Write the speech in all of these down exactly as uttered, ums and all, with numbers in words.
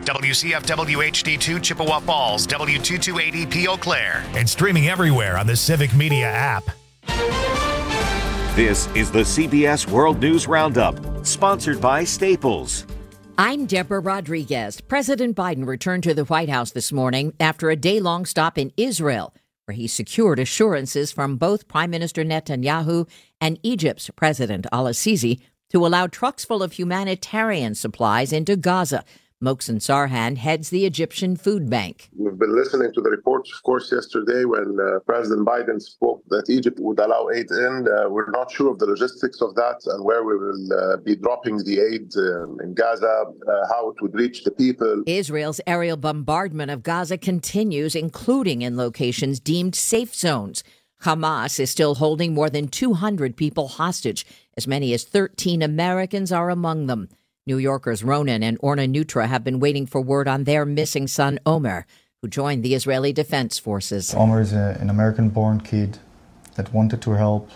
W C F W H D two Chippewa Falls, W two two eight E P Eau Claire. And streaming everywhere on the Civic Media app. This is the C B S World News Roundup, sponsored by Staples. I'm Deborah Rodriguez. President Biden returned to the White House this morning after a day-long stop in Israel, where he secured assurances from both Prime Minister Netanyahu and Egypt's President al-Sisi to allow trucks full of humanitarian supplies into Gaza. Mohsen Sarhan heads the Egyptian Food Bank. We've been listening to the reports, of course, yesterday when uh, President Biden spoke that Egypt would allow aid in. Uh, we're not sure of the logistics of that and where we will uh, be dropping the aid uh, in Gaza, uh, how it would reach the people. Israel's aerial bombardment of Gaza continues, including in locations deemed safe zones. Hamas is still holding more than two hundred people hostage. As many as thirteen Americans are among them. New Yorkers Ronan and Orna Nutra have been waiting for word on their missing son, Omer, who joined the Israeli Defense Forces. Omer is a, an American-born kid that wanted to help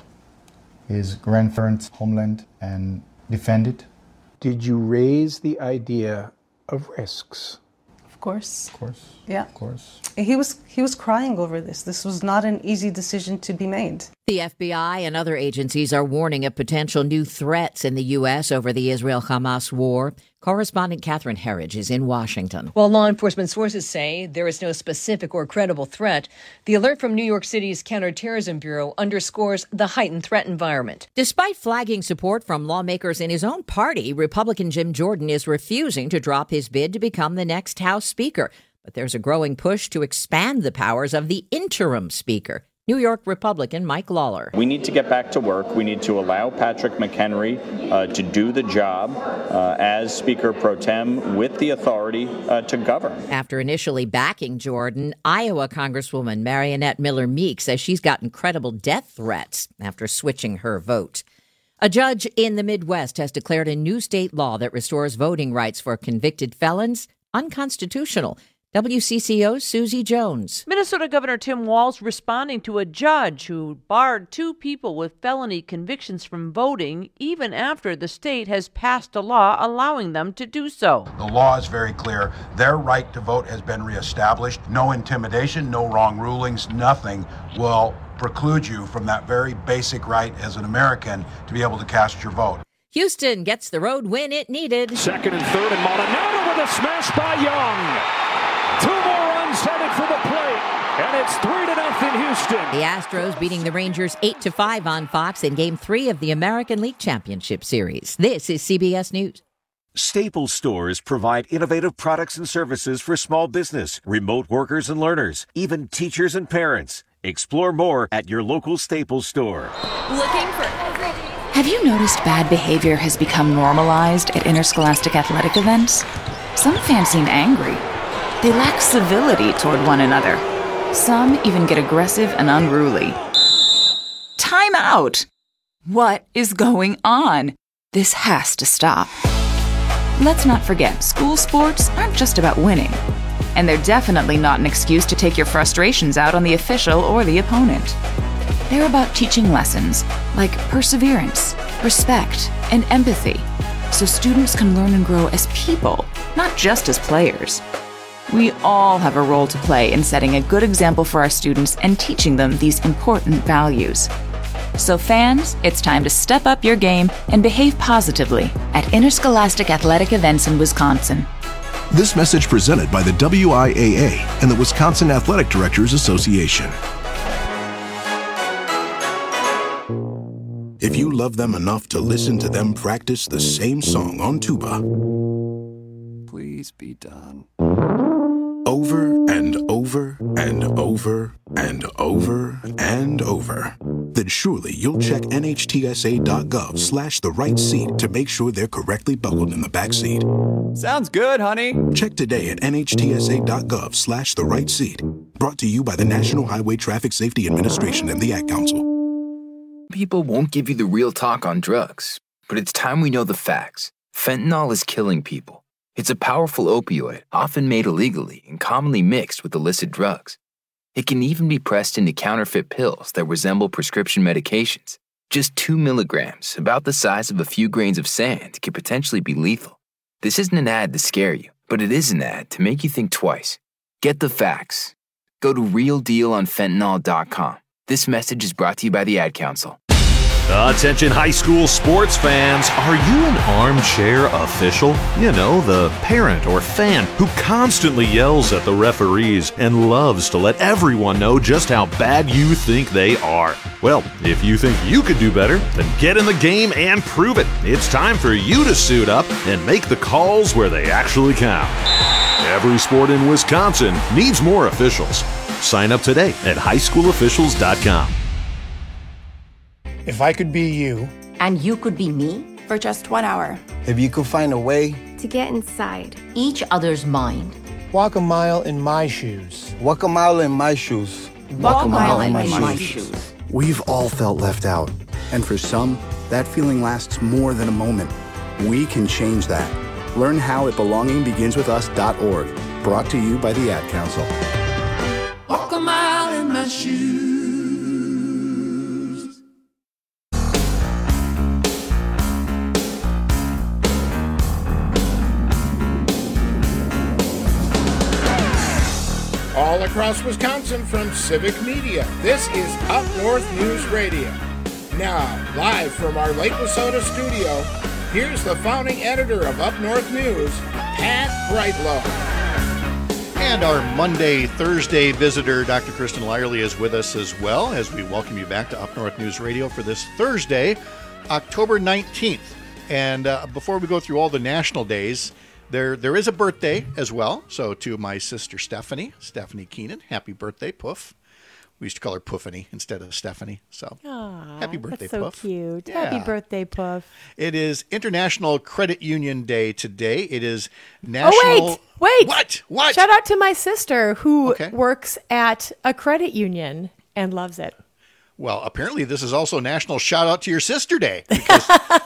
his grandparents' homeland and defend it. Did you raise the idea of risks? Of course. Of course. Yeah. Of course. He was he was crying over this. This was not an easy decision to be made. The F B I and other agencies are warning of potential new threats in the U S over the Israel-Hamas war. Correspondent Catherine Herridge is in Washington. While law enforcement sources say there is no specific or credible threat, the alert from New York City's Counterterrorism Bureau underscores the heightened threat environment. Despite flagging support from lawmakers in his own party, Republican Jim Jordan is refusing to drop his bid to become the next House Speaker. But there's a growing push to expand the powers of the interim Speaker. New York Republican Mike Lawler. We need to get back to work. We need to allow Patrick McHenry uh, to do the job uh, as Speaker pro tem with the authority uh, to govern. After initially backing Jordan, Iowa Congresswoman Marionette Miller Meek says she's got incredible death threats after switching her vote. A judge in the Midwest has declared a new state law that restores voting rights for convicted felons unconstitutional. W C C O's Susie Jones. Minnesota Governor Tim Walz responding to a judge who barred two people with felony convictions from voting even after the state has passed a law allowing them to do so. The law is very clear. Their right to vote has been reestablished. No intimidation, no wrong rulings, nothing will preclude you from that very basic right as an American to be able to cast your vote. Houston gets the road win it needed. Second and third, and Maldonado with a smash by Young. Two more runs headed for the plate, and it's three to nothing Houston. The Astros beating the Rangers eight to five on Fox in Game three of the American League Championship Series. This is C B S News. Staples stores provide innovative products and services for small business, remote workers and learners, even teachers and parents. Explore more at your local Staples store. Looking for everything. Have you noticed bad behavior has become normalized at interscholastic athletic events? Some fans seem angry. They lack civility toward one another. Some even get aggressive and unruly. Time out! What is going on? This has to stop. Let's not forget, school sports aren't just about winning. And they're definitely not an excuse to take your frustrations out on the official or the opponent. They're about teaching lessons like perseverance, respect, and empathy, so students can learn and grow as people, not just as players. We all have a role to play in setting a good example for our students and teaching them these important values. So fans, it's time to step up your game and behave positively at interscholastic athletic events in Wisconsin. This message presented by the W I A A and the Wisconsin Athletic Directors Association. If you love them enough to listen to them practice the same song on tuba, please be done. Over and over and over and over and over, then surely you'll check nhtsa.gov slash the right seat to make sure they're correctly buckled in the back seat. Sounds good, honey. Check today at nhtsa.gov slash the right seat. Brought to you by the National Highway Traffic Safety Administration and the Ad Council. People won't give you the real talk on drugs, but it's time we know the facts. Fentanyl is killing people. It's a powerful opioid, often made illegally and commonly mixed with illicit drugs. It can even be pressed into counterfeit pills that resemble prescription medications. Just two milligrams, about the size of a few grains of sand, can potentially be lethal. This isn't an ad to scare you, But it is an ad to make you think twice. Get the facts. Go to real deal on fentanyl dot com. This message is brought to you by the Ad Council. Attention high school sports fans, are you an armchair official? You know, the parent or fan who constantly yells at the referees and loves to let everyone know just how bad you think they are. Well, if you think you could do better, then get in the game and prove it. It's time for you to suit up and make the calls where they actually count. Every sport in Wisconsin needs more officials. Sign up today at high school officials dot com. If I could be you. And you could be me. For just one hour. If you could find a way. To get inside each other's mind. Walk a mile in my shoes. Walk a mile in my shoes. Walk, Walk a mile, mile in, my, in my shoes. shoes. We've all felt left out. And for some, that feeling lasts more than a moment. We can change that. Learn how at belonging begins with us dot org. Brought to you by the Ad Council. Walk a mile in my shoes. All across Wisconsin from Civic Media, this is Up North News Radio. Now, live from our Lake Wissota studio, here's the founding editor of Up North News, Pat Brightlow. And our Monday, Thursday visitor, Doctor Kristen Lyerly, is with us as well as we welcome you back to Up North News Radio for this Thursday, October nineteenth. And uh, before we go through all the national days, There, there is a birthday as well. So to my sister Stephanie, Stephanie Keenan, happy birthday, Poof. We used to call her Poofany instead of Stephanie. So Aww, happy birthday, that's so Poof. Cute. Yeah. Happy birthday, Poof. It is International Credit Union Day today. It is National. Oh, wait, wait. What? What? Shout out to my sister who okay. works at a credit union and loves it. Well, apparently this is also National Shout Out to Your Sister Day. Because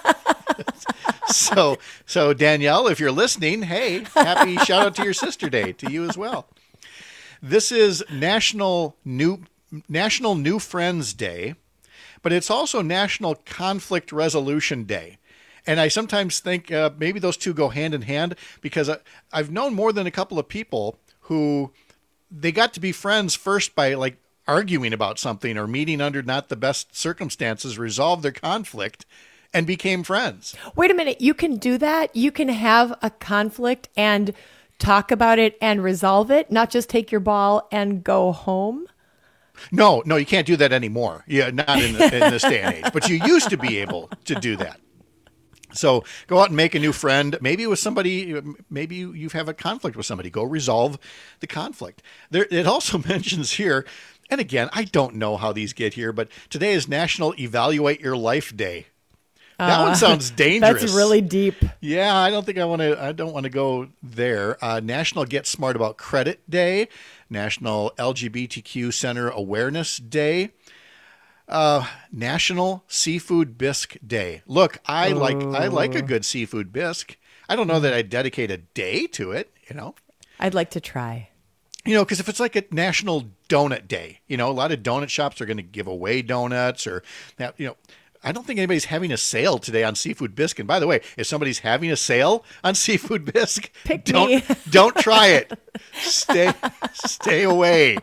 So, so Danielle, if you're listening, hey, happy shout out to your sister day to you as well. This is National New National New Friends Day, but it's also National Conflict Resolution Day. And I sometimes think uh, maybe those two go hand in hand because I, I've known more than a couple of people who they got to be friends first by like arguing about something or meeting under not the best circumstances, resolve their conflict, and became friends. Wait a minute. You can do that? You can have a conflict and talk about it and resolve it, not just take your ball and go home? No, no, you can't do that anymore. Yeah, not in, the, in this day and age. But you used to be able to do that. So go out and make a new friend. Maybe with somebody, maybe you, you have a conflict with somebody. Go resolve the conflict. There, it also mentions here, and again, I don't know how these get here, but today is National Evaluate Your Life Day. That uh, one sounds dangerous. That's really deep. Yeah, I don't think I want to. I don't want to go there. Uh, National Get Smart About Credit Day, National L G B T Q Center Awareness Day, uh, National Seafood Bisque Day. Look, I oh. like I like a good seafood bisque. I don't know that I'd dedicate a day to it. You know, I'd like to try. You know, because if it's like a National Donut Day, you know, a lot of donut shops are going to give away donuts or that. You know. I don't think anybody's having a sale today on seafood bisque. And by the way, if somebody's having a sale on seafood bisque, Pick don't me. don't try it. Stay stay away.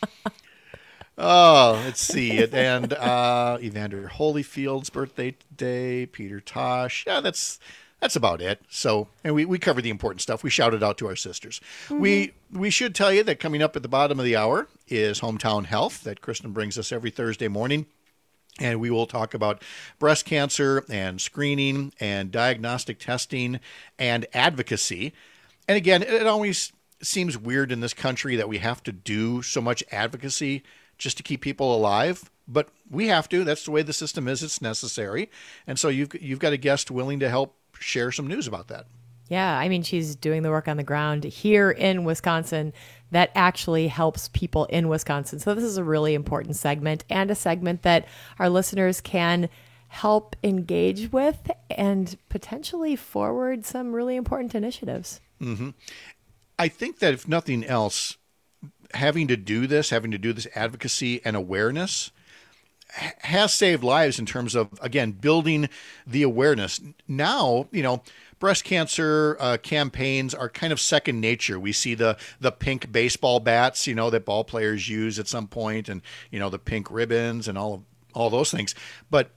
Oh, let's see. And uh, Evander Holyfield's birthday today, Peter Tosh. Yeah, that's that's about it. So, and we, we covered the important stuff. We shouted out to our sisters. Mm-hmm. We we should tell you that coming up at the bottom of the hour is Hometown Health that Kristen brings us every Thursday morning. And we will talk about breast cancer and screening and diagnostic testing and advocacy. And again, it always seems weird in this country that we have to do so much advocacy just to keep people alive. But we have to. That's the way the system is. It's necessary. And so you've you've got a guest willing to help share some news about that. Yeah, I mean, she's doing the work on the ground here in Wisconsin that actually helps people in Wisconsin. So this is a really important segment and a segment that our listeners can help engage with and potentially forward some really important initiatives. Mm-hmm. I think that if nothing else, having to do this, having to do this advocacy and awareness has saved lives in terms of, again, building the awareness. Now, you know, breast cancer uh, campaigns are kind of second nature. We see the the pink baseball bats, you know, that ball players use at some point, and you know the pink ribbons and all of, all those things. But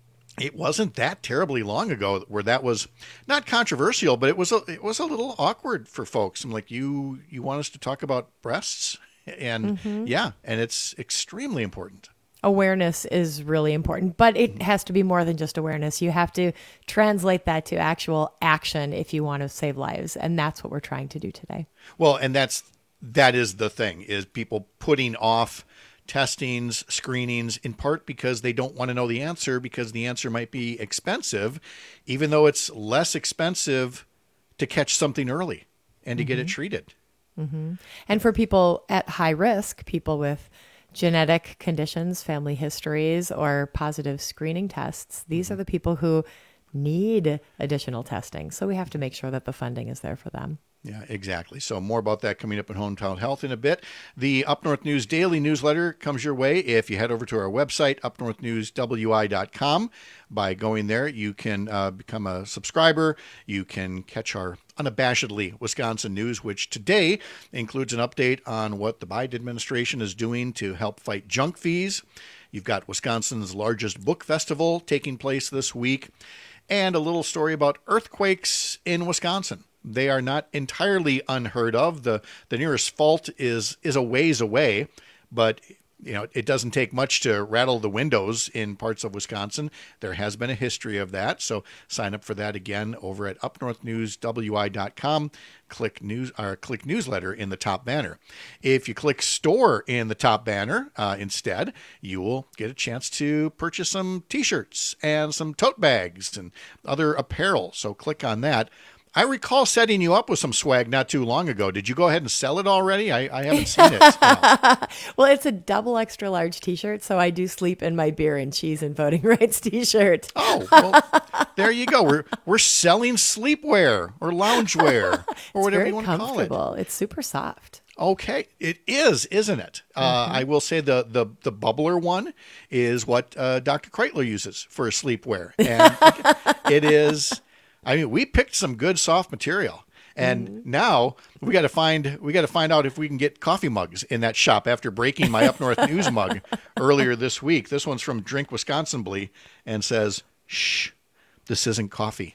it wasn't that terribly long ago where that was not controversial, but it was a, it was a little awkward for folks. I'm like, you you want us to talk about breasts? And Mhm. yeah, and it's extremely important. Awareness is really important, but it has to be more than just awareness. You have to translate that to actual action if you want to save lives. And that's what we're trying to do today. Well, and that's that is the thing, is people putting off testings, screenings, in part because they don't want to know the answer, because the answer might be expensive, even though it's less expensive to catch something early and to get it Mhm. treated. hmm And for people at high risk, people with genetic conditions, family histories, or positive screening tests, these are the people who need additional testing. So we have to make sure that the funding is there for them. Yeah, exactly. So more about that coming up in Hometown Health in a bit. The Up North News Daily newsletter comes your way if you head over to our website, up north news w i dot com. By going there, you can uh, become a subscriber. You can catch our unabashedly Wisconsin news, which today includes an update on what the Biden administration is doing to help fight junk fees. You've got Wisconsin's largest book festival taking place this week, and a little story about earthquakes in Wisconsin. They are not entirely unheard of. The the nearest fault is is a ways away, but you know, it doesn't take much to rattle the windows in parts of Wisconsin. There has been a history of that. So sign up for that again over at up north news w i dot com. Click news or click newsletter in the top banner. If you click store in the top banner uh, instead, you will get a chance to purchase some t-shirts and some tote bags and other apparel. So click on that. I recall setting you up with some swag not too long ago. Did you go ahead and sell it already? I, I haven't seen it. No. Well, it's a double extra large t-shirt, so I do sleep in my beer and cheese and voting rights t-shirt. Oh, well, there you go. We're we're selling sleepwear or loungewear or whatever you want to call it. Comfortable. It's super soft. Okay, it is, isn't it? Uh, Mhm. I will say the the the bubbler one is what uh, Doctor Kreitler uses for sleepwear, and it is. I mean, we picked some good soft material, and mm-hmm. now we got to find we got to find out if we can get coffee mugs in that shop after breaking my Up North News mug earlier this week. This one's from Drink Wisconsinly and says, "Shh, this isn't coffee.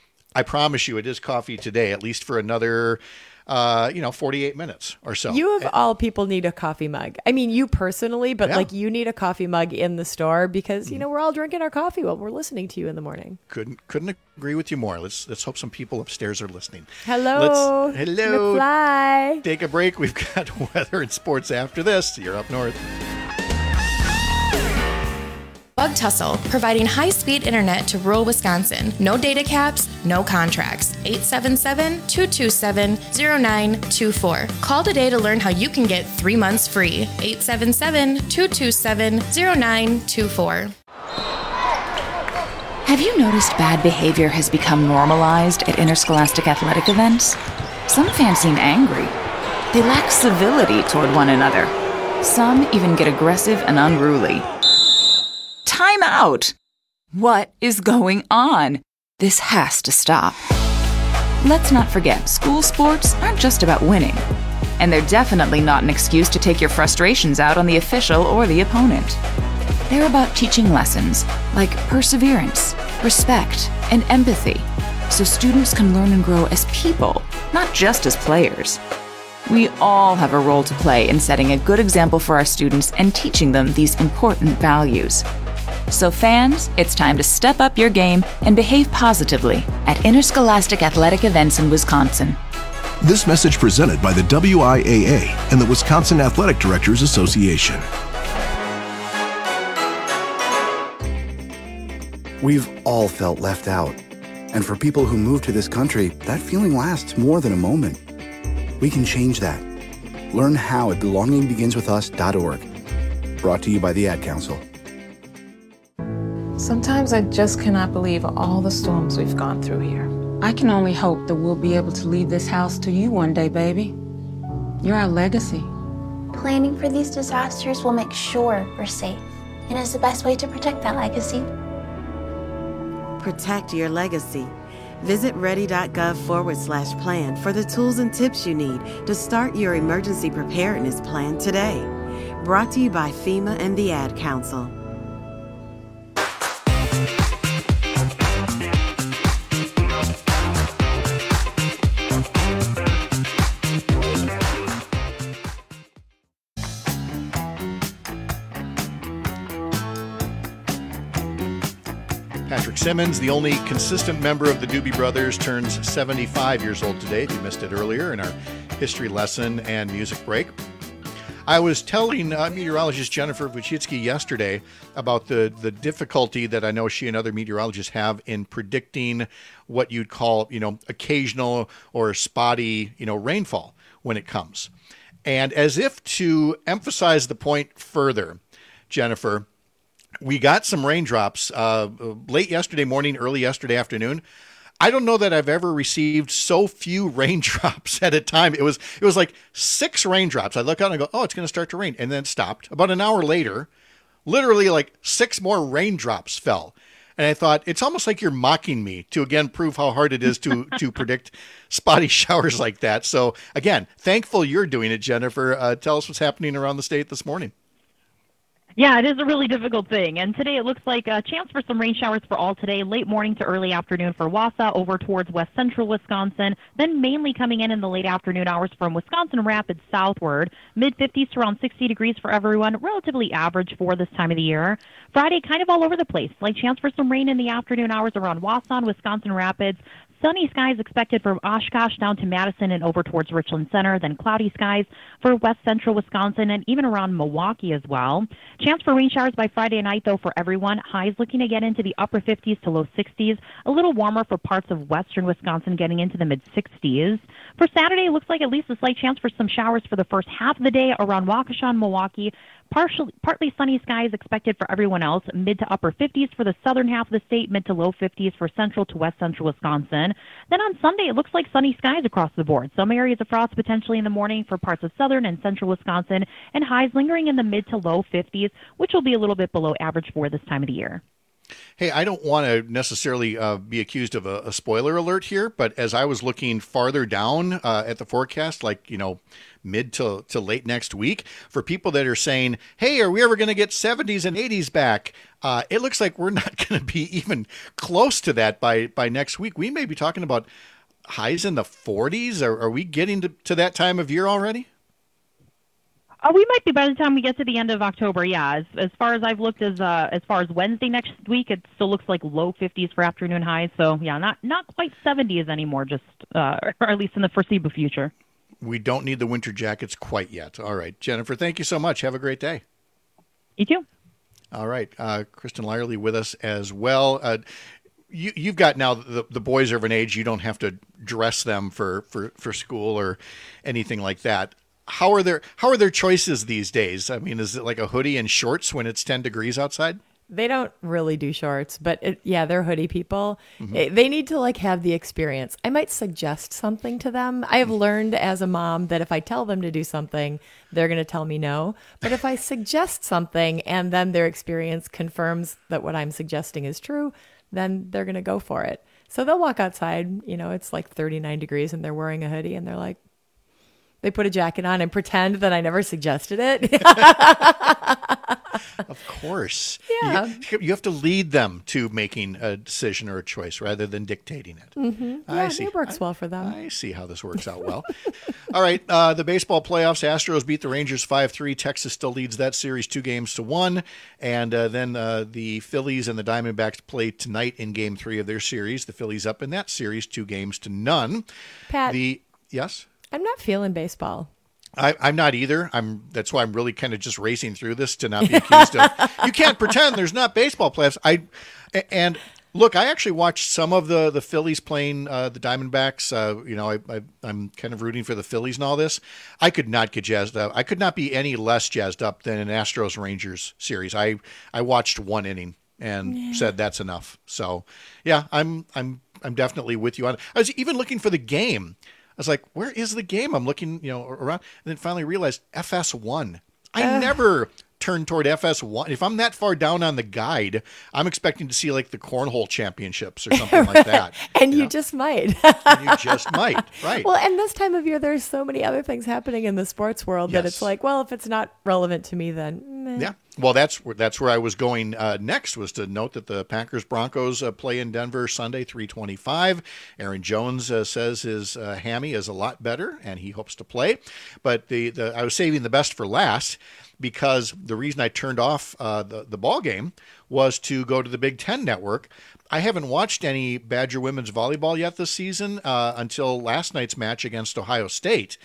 I promise you, it is coffee today, at least for another." Uh, you know, forty-eight minutes or so. You of all people need a coffee mug. I mean, you personally, but Yeah. like you need a coffee mug in the store because, you know, we're all drinking our coffee while we're listening to you in the morning. Couldn't couldn't agree with you more. Let's let's hope some people upstairs are listening. Hello. Let's, hello. McFly. Take a break. We've got weather and sports after this. You're Up North. Bug Tussle, providing high-speed internet to rural Wisconsin. No data caps, no contracts. eight seven seven, two two seven, zero nine two four. Call today to learn how you can get three months free. eight seven seven, two two seven, zero nine two four. Have you noticed bad behavior has become normalized at interscholastic athletic events? Some fans seem angry. They lack civility toward one another. Some even get aggressive and unruly. Time out! What is going on? This has to stop. Let's not forget, school sports aren't just about winning. And they're definitely not an excuse to take your frustrations out on the official or the opponent. They're about teaching lessons like perseverance, respect, and empathy, so students can learn and grow as people, not just as players. We all have a role to play in setting a good example for our students and teaching them these important values. So fans, it's time to step up your game and behave positively at interscholastic athletic events in Wisconsin. This message presented by the W I A A and the Wisconsin Athletic Directors Association. We've all felt left out. And for people who move to this country, that feeling lasts more than a moment. We can change that. Learn how at belonging begins with us dot org. Brought to you by the Ad Council. Sometimes I just cannot believe all the storms we've gone through here. I can only hope that we'll be able to leave this house to you one day, baby. You're our legacy. Planning for these disasters will make sure we're safe, and is the best way to protect that legacy. Protect your legacy. Visit ready.gov forward slash plan for the tools and tips you need to start your emergency preparedness plan today. Brought to you by FEMA and the Ad Council. Patrick Simmons, the only consistent member of the Doobie Brothers, turns seventy-five years old today, if you missed it earlier in our history lesson and music break. I was telling uh, meteorologist Jennifer Vuchitsky yesterday about the, the difficulty that I know she and other meteorologists have in predicting what you'd call, you know, occasional or spotty, you know, rainfall when it comes. And as if to emphasize the point further, Jennifer, we got some raindrops uh, late yesterday morning, early yesterday afternoon. I don't know that I've ever received so few raindrops at a time. It was it was like six raindrops. I look out and I go, oh, it's going to start to rain. And then it stopped. About an hour later, literally like six more raindrops fell. And I thought, it's almost like you're mocking me to, again, prove how hard it is to to predict spotty showers like that. So, again, thankful you're doing it, Jennifer. Uh, tell us what's happening around the state this morning. Yeah, it is a really difficult thing. And today it looks like a chance for some rain showers for all today, late morning to early afternoon for Wausau over towards west central Wisconsin, then mainly coming in in the late afternoon hours from Wisconsin Rapids southward. mid fifties to around sixty degrees for everyone, relatively average for this time of the year. Friday, kind of all over the place. Slight chance for some rain in the afternoon hours around Wausau, Wisconsin Rapids. Sunny skies expected from Oshkosh down to Madison and over towards Richland Center, then cloudy skies for west central Wisconsin and even around Milwaukee as well. Chance for rain showers by Friday night, though, for everyone. Highs looking to get into the upper fifties to low sixties. A little warmer for parts of western Wisconsin, getting into the mid sixties. For Saturday, it looks like at least a slight chance for some showers for the first half of the day around Waukesha and Milwaukee. Partially, partly sunny skies expected for everyone else. Mid to upper fifties for the southern half of the state, mid to low fifties for central to west central Wisconsin. Then on Sunday, it looks like sunny skies across the board. Some areas of frost potentially in the morning for parts of southern and central Wisconsin, and highs lingering in the mid to low fifties, which will be a little bit below average for this time of the year. Hey, I don't want to necessarily uh, be accused of a, a spoiler alert here, but as I was looking farther down uh, at the forecast, like, you know, mid to, to late next week, for people that are saying, hey, are we ever going to get seventies and eighties back? Uh, it looks like we're not going to be even close to that by, by next week. We may be talking about highs in the forties. Are, are we getting to, to that time of year already? Uh, we might be by the time we get to the end of October, yeah. As as far as I've looked, as uh, as far as Wednesday next week, it still looks like low fifties for afternoon highs. So, yeah, not, not quite seventies anymore, just uh, or at least in the foreseeable future. We don't need the winter jackets quite yet. All right. Jennifer, thank you so much. Have a great day. You too. All right. Uh, Kristen Lyerly with us as well. Uh, you, you've got now the, the boys are of an age you don't have to dress them for, for, for school or anything like that. How are their how are their choices these days? I mean, is it like a hoodie and shorts when it's ten degrees outside? They don't really do shorts, but it, yeah, they're hoodie people. Mm-hmm. It, they need to like have the experience. I might suggest something to them. I have learned as a mom that if I tell them to do something, they're going to tell me no. But if I suggest something and then their experience confirms that what I'm suggesting is true, then they're going to go for it. So they'll walk outside, you know, it's like thirty-nine degrees and they're wearing a hoodie and they're like, they put a jacket on and pretend that I never suggested it. Of course. Yeah. You, you have to lead them to making a decision or a choice rather than dictating it. Mm-hmm. I Yeah, see. it works I, well for them. I see how this works out well. All right. Uh, the baseball playoffs, Astros beat the Rangers five three. Texas still leads that series two games to one. And uh, then uh, the Phillies and the Diamondbacks play tonight in game three of their series. The Phillies up in that series two games to none. Pat. The Yes? I'm not feeling baseball. I, I'm not either. I'm. That's why I'm really kind of just racing through this to not be accused of. You can't pretend there's not baseball playoffs. I and look, I actually watched some of the the Phillies playing uh, the Diamondbacks. Uh, you know, I, I I'm kind of rooting for the Phillies and all this. I could not get jazzed up. I could not be any less jazzed up than an Astros Rangers series. I I watched one inning and yeah. said that's enough. So yeah, I'm I'm I'm definitely with you on it. I was even looking for the game. I was like, where is the game? I'm looking, you know, around, and then finally realized F S one. I uh. never turned toward F S one, if I'm that far down on the guide, I'm expecting to see like the cornhole championships or something like that. And you you know? just might. And you just might, right? Well, and this time of year, there's so many other things happening in the sports world that Yes. it's like, well, if it's not relevant to me, then meh. Yeah. Well, that's where that's where I was going uh, next, was to note that the Packers Broncos uh, play in Denver Sunday, three twenty-five. Aaron Jones uh, says his uh, hammy is a lot better, and he hopes to play. But the, the I was saving the best for last, because the reason I turned off uh, the the ball game was to go to the Big Ten Network. I haven't watched any Badger women's volleyball yet this season uh, until last night's match against Ohio State.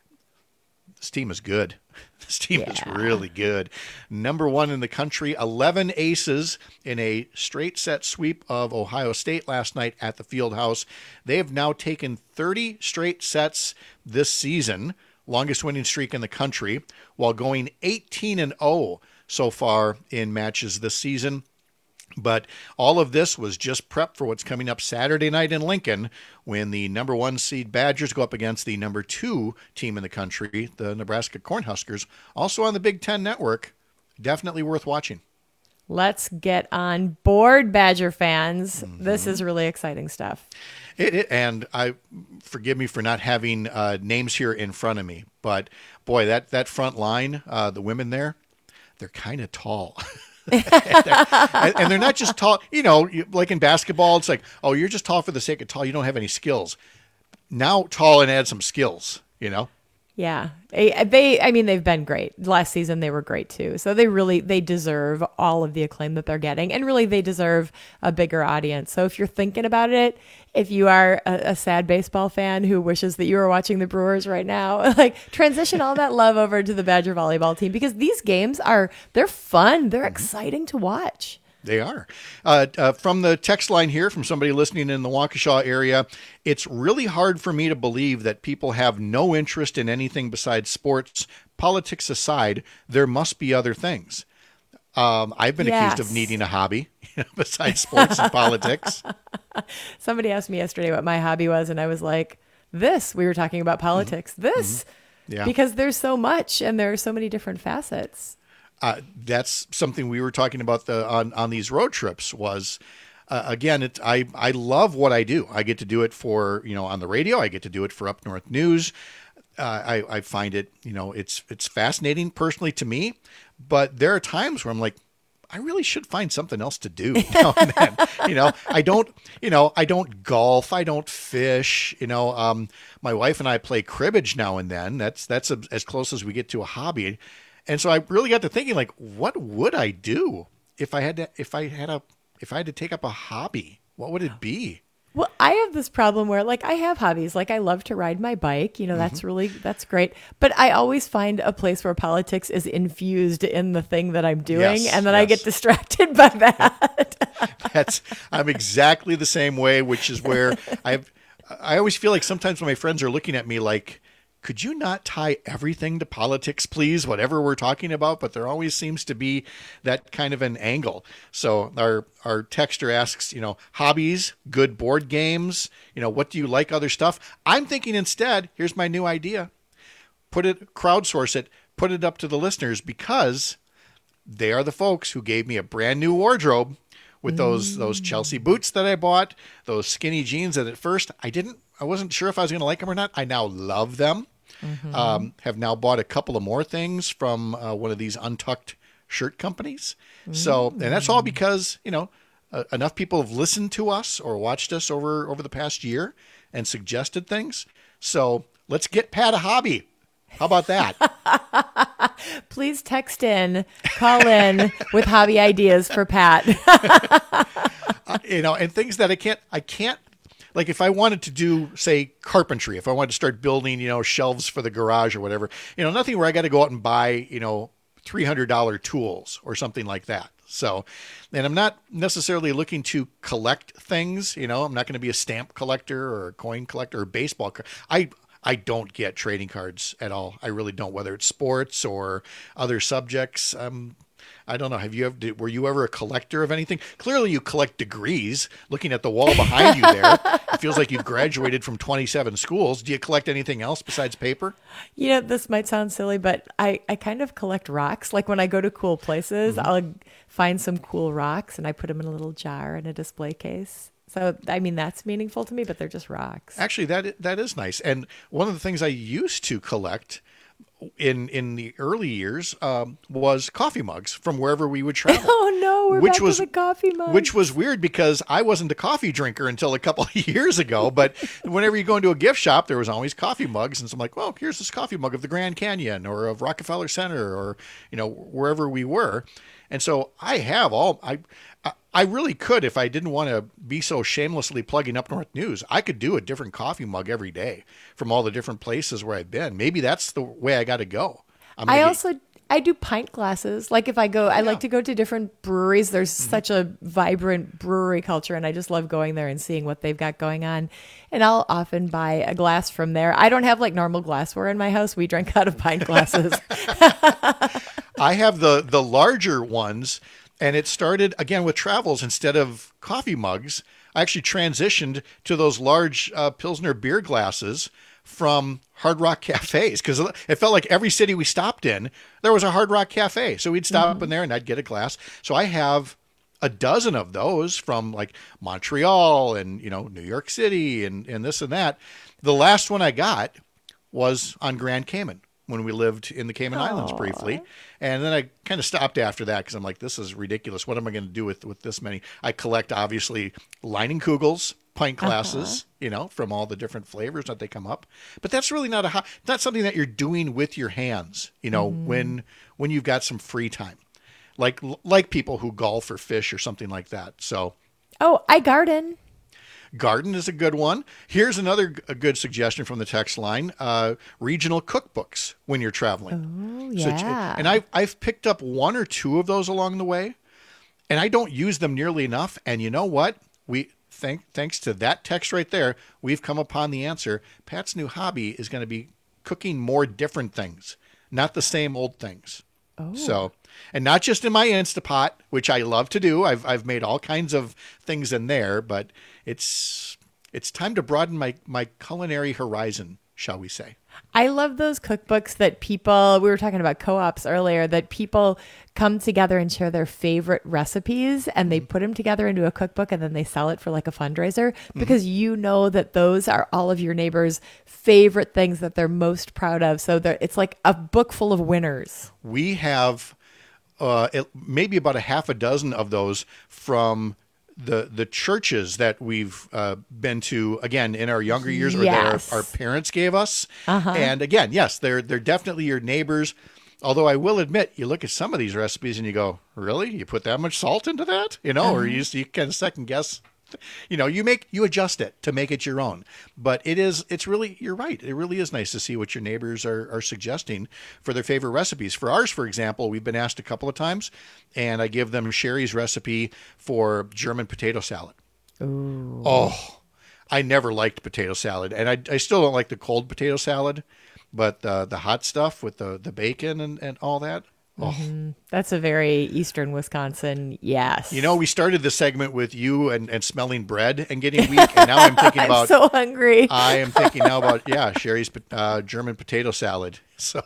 This team is good. This team Yeah. is really good. Number one in the country, eleven aces in a straight set sweep of Ohio State last night at the Fieldhouse. They have now taken thirty straight sets this season, longest winning streak in the country, while going eighteen and oh so far in matches this season. But all of this was just prep for what's coming up Saturday night in Lincoln, when the number one seed Badgers go up against the number two team in the country, the Nebraska Cornhuskers, also on the Big Ten Network. Definitely worth watching. Let's get on board, Badger fans. Mm-hmm. This is really exciting stuff. It, it, and I forgive me for not having uh, names here in front of me, but boy, that, that front line, uh, the women there, they're kind of tall. and, they're, and they're not just tall, you know, you- like in basketball, it's like, oh, you're just tall for the sake of tall. You don't have any skills. Now tall and add some skills, you know? Yeah. They, they, I mean, they've been great. Last season, they were great too. So they really, they deserve all of the acclaim that they're getting. And really, they deserve a bigger audience. So if you're thinking about it, if you are a, a sad baseball fan who wishes that you were watching the Brewers right now, like transition all that love over to the Badger volleyball team, because these games are, they're fun. They're exciting to watch. They are. Uh, uh, from the text line here, from somebody listening in the Waukesha area, it's really hard for me to believe that people have no interest in anything besides sports. Politics aside, there must be other things. Um, I've been accused Yes. of needing a hobby besides sports and politics. Somebody asked me yesterday what my hobby was, and I was like, this. We were talking about politics. This. Yeah. Because there's so much and there are so many different facets. Uh, that's something we were talking about the, on, on these road trips was, uh, again, it, I, I love what I do. I get to do it for, you know, on the radio. I get to do it for Up North News. Uh, I, I find it, you know, it's, it's fascinating personally to me, but there are times where I'm like, I really should find something else to do now and then. You know, I don't, you know, I don't golf. I don't fish. You know, um, my wife and I play cribbage now and then. That's, that's a, as close as we get to a hobby. And so I really got to thinking, like, what would I do if I had to, if I had a, if I had to take up a hobby? What would it be? Well, I have this problem where, like, I have hobbies. Like, I love to ride my bike. You know, that's really, that's great. But I always find a place where politics is infused in the thing that I'm doing. Yes, and then I yes. get distracted by that. That's, I'm exactly the same way, which is where I've, I always feel like sometimes when my friends are looking at me like, could you not tie everything to politics, please, whatever we're talking about? But there always seems to be that kind of an angle. So our, our texter asks, you know, hobbies, good board games, you know, what do you like, other stuff? I'm thinking instead, here's my new idea. Put it, crowdsource it, put it up to the listeners, because they are the folks who gave me a brand new wardrobe with those, those Chelsea boots that I bought, those skinny jeans that at first I didn't, I wasn't sure if I was going to like them or not. I now love them. Mm-hmm. Um, have now bought a couple of more things from uh, one of these untucked shirt companies. So, and that's all because, you know, uh, enough people have listened to us or watched us over, over the past year and suggested things. So let's get Pat a hobby. How about that? Please text in, call in with hobby ideas for Pat. uh, you know, and things that I can't, I can't, like if I wanted to do, say, carpentry, if I wanted to start building, you know, shelves for the garage or whatever, you know, nothing where I got to go out and buy, you know, three hundred dollars tools or something like that. So, and I'm not necessarily looking to collect things, you know, I'm not going to be a stamp collector or a coin collector or baseball. Co- I, I don't get trading cards at all. I really don't, whether it's sports or other subjects. Um, I don't know. Have you ever, did, were you ever a collector of anything? Clearly you collect degrees. Looking at the wall behind you there, it feels like you've graduated from twenty-seven schools. Do you collect anything else besides paper? You know, this might sound silly, but I, I kind of collect rocks. Like when I go to cool places, mm-hmm. I'll find some cool rocks and I put them in a little jar in a display case. So, I mean, that's meaningful to me, but they're just rocks. Actually, that that is nice. And one of the things I used to collect in in the early years um, was coffee mugs from wherever we would travel. Oh no, we're which back was, to the coffee mugs. Which was weird because I wasn't a coffee drinker until a couple of years ago. But whenever you go into a gift shop, there was always coffee mugs, and so I'm like, well, here's this coffee mug of the Grand Canyon or of Rockefeller Center or you know wherever we were. And so I have all I. I really could, if I didn't want to be so shamelessly plugging Up North News, I could do a different coffee mug every day from all the different places where I've been. Maybe that's the way I got to go. I'm I get... also, I do pint glasses. Like if I go, I yeah. like to go to different breweries. There's mm-hmm. such a vibrant brewery culture and I just love going there and seeing what they've got going on. And I'll often buy a glass from there. I don't have like normal glassware in my house. We drink out of pint glasses. I have the, the larger ones. And it started, again, with travels. Instead of coffee mugs, I actually transitioned to those large uh, Pilsner beer glasses from Hard Rock cafes because it felt like every city we stopped in, there was a Hard Rock cafe. So we'd stop mm-hmm. in there and I'd get a glass. So I have a dozen of those from like Montreal and, you know, New York City and, and this and that. The last one I got was on Grand Cayman when we lived in the Cayman Aww. Islands briefly. And then I kind of stopped after that because I'm like, this is ridiculous. What am I going to do with, with this many? I collect, obviously, Leinenkugels, pint glasses, uh-huh. you know, from all the different flavors that they come up. But that's really not a not something that you're doing with your hands, you know, mm. when when you've got some free time. Like like people who golf or fish or something like that. So, oh, I garden. Garden is a good one. Here's another a good suggestion from the text line: uh, regional cookbooks when you're traveling. Oh, yeah. So, and I've I've picked up one or two of those along the way, and I don't use them nearly enough. And you know what? We thank thanks to that text right there, we've come upon the answer. Pat's new hobby is going to be cooking more different things, not the same old things. Oh. So, and not just in my Instapot, which I love to do. I've I've made all kinds of things in there, but it's it's time to broaden my, my culinary horizon, shall we say. I love those cookbooks that people, we were talking about co-ops earlier, that people come together and share their favorite recipes and they put them together into a cookbook and then they sell it for like a fundraiser because mm-hmm. you know that those are all of your neighbors' favorite things that they're most proud of. So it's like a book full of winners. We have uh, it, maybe about a half a dozen of those from the the churches that we've uh, been to, again, in our younger years or yes. that our, our parents gave us. Uh-huh. And again, yes, they're they're definitely your neighbors. Although I will admit, you look at some of these recipes and you go, really? You put that much salt into that? You know, uh-huh. or you, you kind of second guess. You know, you make you adjust it to make it your own. But it is, it's really, you're right. It really is nice to see what your neighbors are, are suggesting for their favorite recipes. For ours, for example, we've been asked a couple of times, and I give them Sherry's recipe for German potato salad. Ooh. Oh, I never liked potato salad, and I, I still don't like the cold potato salad, but uh, the hot stuff with the, the bacon and, and all that. Oh. Mm-hmm. That's a very Eastern Wisconsin, yes. You know, we started the segment with you and, and smelling bread and getting weak, and now I'm thinking about... I'm so hungry. I am thinking now about, yeah, Sherry's uh, German potato salad. So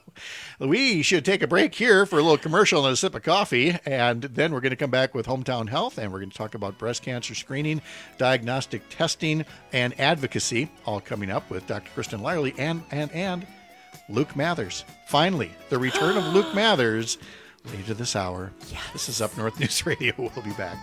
we should take a break here for a little commercial and a sip of coffee, and then we're going to come back with Hometown Health, and we're going to talk about breast cancer screening, diagnostic testing, and advocacy, all coming up with Doctor Kristen Lyerly and, and, and... Luke Mathers. Finally, the return of Luke Mathers later this hour. Yes. This is Up North News Radio. We'll be back.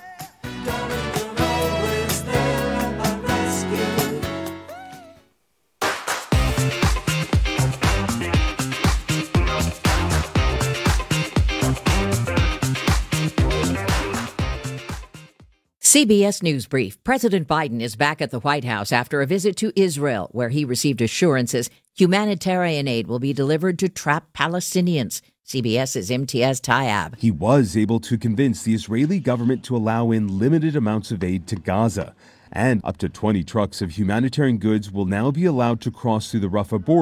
C B S News Brief. President Biden is back at the White House after a visit to Israel, where he received assurances humanitarian aid will be delivered to trapped Palestinians. CBS's Imtiaz Tyab. He was able to convince the Israeli government to allow in limited amounts of aid to Gaza. And up to twenty trucks of humanitarian goods will now be allowed to cross through the Rafah border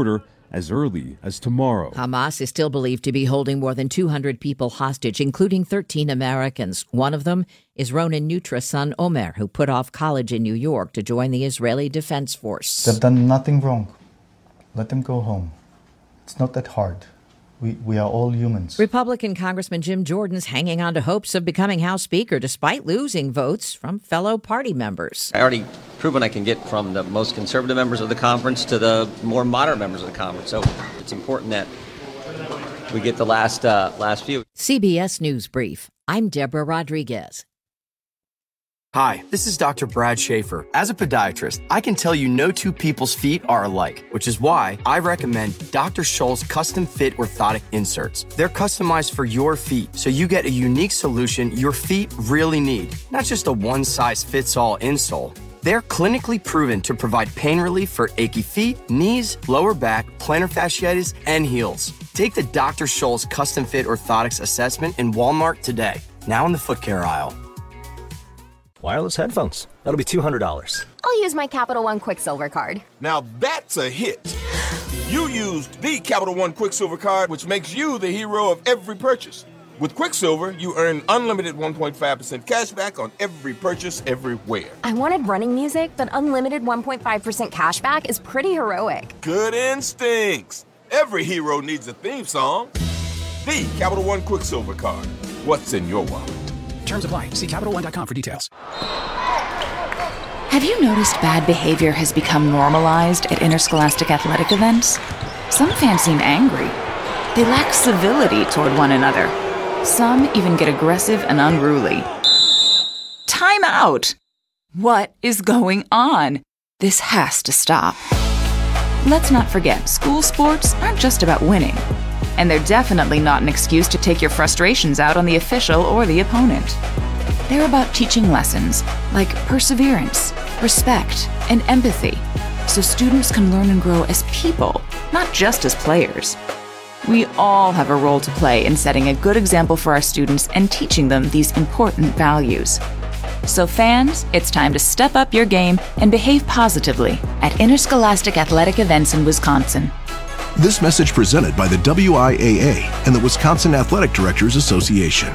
as early as tomorrow. Hamas is still believed to be holding more than two hundred people hostage, including thirteen Americans. One of them is Ronan Nutra's son, Omer, who put off college in New York to join the Israeli Defense Force. They've done nothing wrong. Let them go home. It's not that hard. We, we are all humans. Republican Congressman Jim Jordan's hanging on to hopes of becoming House Speaker despite losing votes from fellow party members. I already proven I can get from the most conservative members of the conference to the more moderate members of the conference. So it's important that we get the last uh, last few. C B S News Brief. I'm Deborah Rodriguez. Hi, this is Doctor Brad Schaefer. As a podiatrist, I can tell you no two people's feet are alike, which is why I recommend Doctor Scholl's custom fit orthotic inserts. They're customized for your feet, so you get a unique solution your feet really need, not just a one-size-fits-all insole. They're clinically proven to provide pain relief for achy feet, knees, lower back, plantar fasciitis, and heels. Take the Doctor Scholl's custom fit orthotics assessment in Walmart today, now in the foot care aisle. Wireless headphones. That'll be two hundred dollars. I'll use my Capital One Quicksilver card. Now that's a hit. You used the Capital One Quicksilver card, which makes you the hero of every purchase. With Quicksilver, you earn unlimited one point five percent cash back on every purchase everywhere. I wanted running music, but unlimited one point five percent cash back is pretty heroic. Good instincts. Every hero needs a theme song. The Capital One Quicksilver card. What's in your wallet? Terms apply. See Capital One dot com for details. Have you noticed bad behavior has become normalized at interscholastic athletic events? Some fans seem angry. They lack civility toward one another. Some even get aggressive and unruly. Time out! What is going on? This has to stop. Let's not forget, school sports aren't just about winning. And they're definitely not an excuse to take your frustrations out on the official or the opponent. They're about teaching lessons like perseverance, respect, and empathy, so students can learn and grow as people, not just as players. We all have a role to play in setting a good example for our students and teaching them these important values. So fans, it's time to step up your game and behave positively at interscholastic athletic events in Wisconsin. This message presented by the W I A A and the Wisconsin Athletic Directors Association.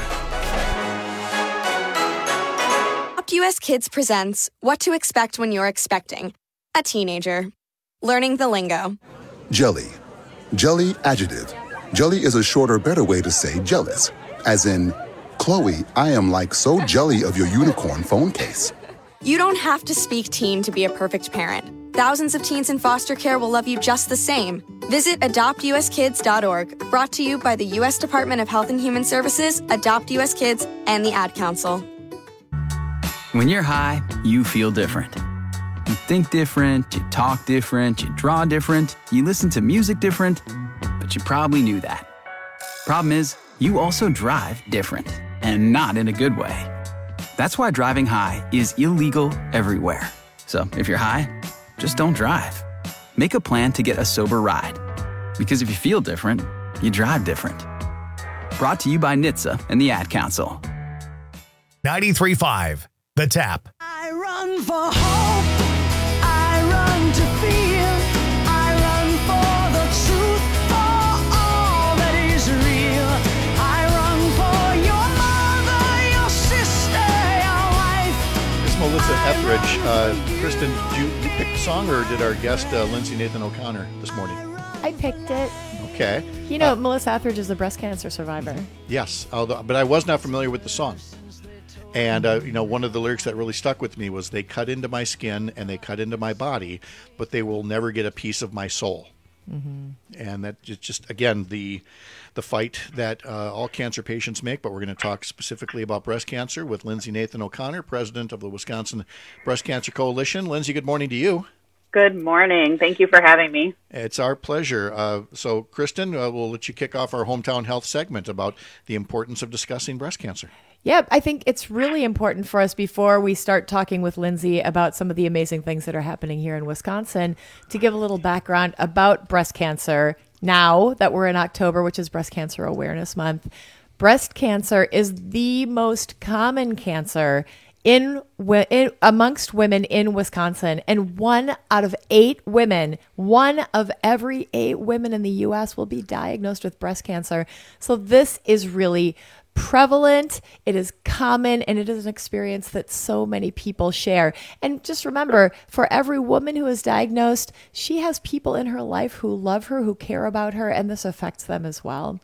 Adopt U S Kids presents What to Expect When You're Expecting a Teenager. Learning the lingo. Jelly. Jelly adjective. Jelly is a shorter, better way to say jealous. As in, Chloe, I am like so jelly of your unicorn phone case. You don't have to speak teen to be a perfect parent. Thousands of teens in foster care will love you just the same. Visit adopt u s kids dot org, brought to you by the U S Department of Health and Human Services, Adopt U S Kids, and the Ad Council. When you're high, you feel different. You think different, you talk different, you draw different, you listen to music different, but you probably knew that. Problem is, you also drive different, and not in a good way. That's why driving high is illegal everywhere. So if you're high, just don't drive. Make a plan to get a sober ride. Because if you feel different, you drive different. Brought to you by N H T S A and the Ad Council. ninety-three point five, The Tap. I run for hope. I run to feel. I run for the truth, for all that is real. I run for your mother, your sister, your wife. This is Melissa Etheridge. Uh, Kristen, did you, you pick the song, or did our guest uh, Lindsay Nathan O'Connor this morning? I picked it. Okay. You know, Uh, Melissa Etheridge is a breast cancer survivor. Yes, although, but I was not familiar with the song. And, uh, you know, one of the lyrics that really stuck with me was, they cut into my skin and they cut into my body, but they will never get a piece of my soul. Mm-hmm. And that just, just again, the the fight that uh, all cancer patients make. But we're going to talk specifically about breast cancer with Lindsay Nathan O'Connor, president of the Wisconsin Breast Cancer Coalition. Lindsay, good morning to you. Good morning. Thank you for having me. It's our pleasure. Uh, so, Kristen, uh, we'll let you kick off our Hometown Health segment about the importance of discussing breast cancer. Yeah, I think it's really important for us, before we start talking with Lindsay about some of the amazing things that are happening here in Wisconsin, to give a little background about breast cancer now that we're in October, which is Breast Cancer Awareness Month. Breast cancer is the most common cancer in, in amongst women in Wisconsin, and one out of eight women, one of every eight women in the U S will be diagnosed with breast cancer. So this is really prevalent, it is common, and it is an experience that so many people share. And just remember, for every woman who is diagnosed, she has people in her life who love her, who care about her, and this affects them as well.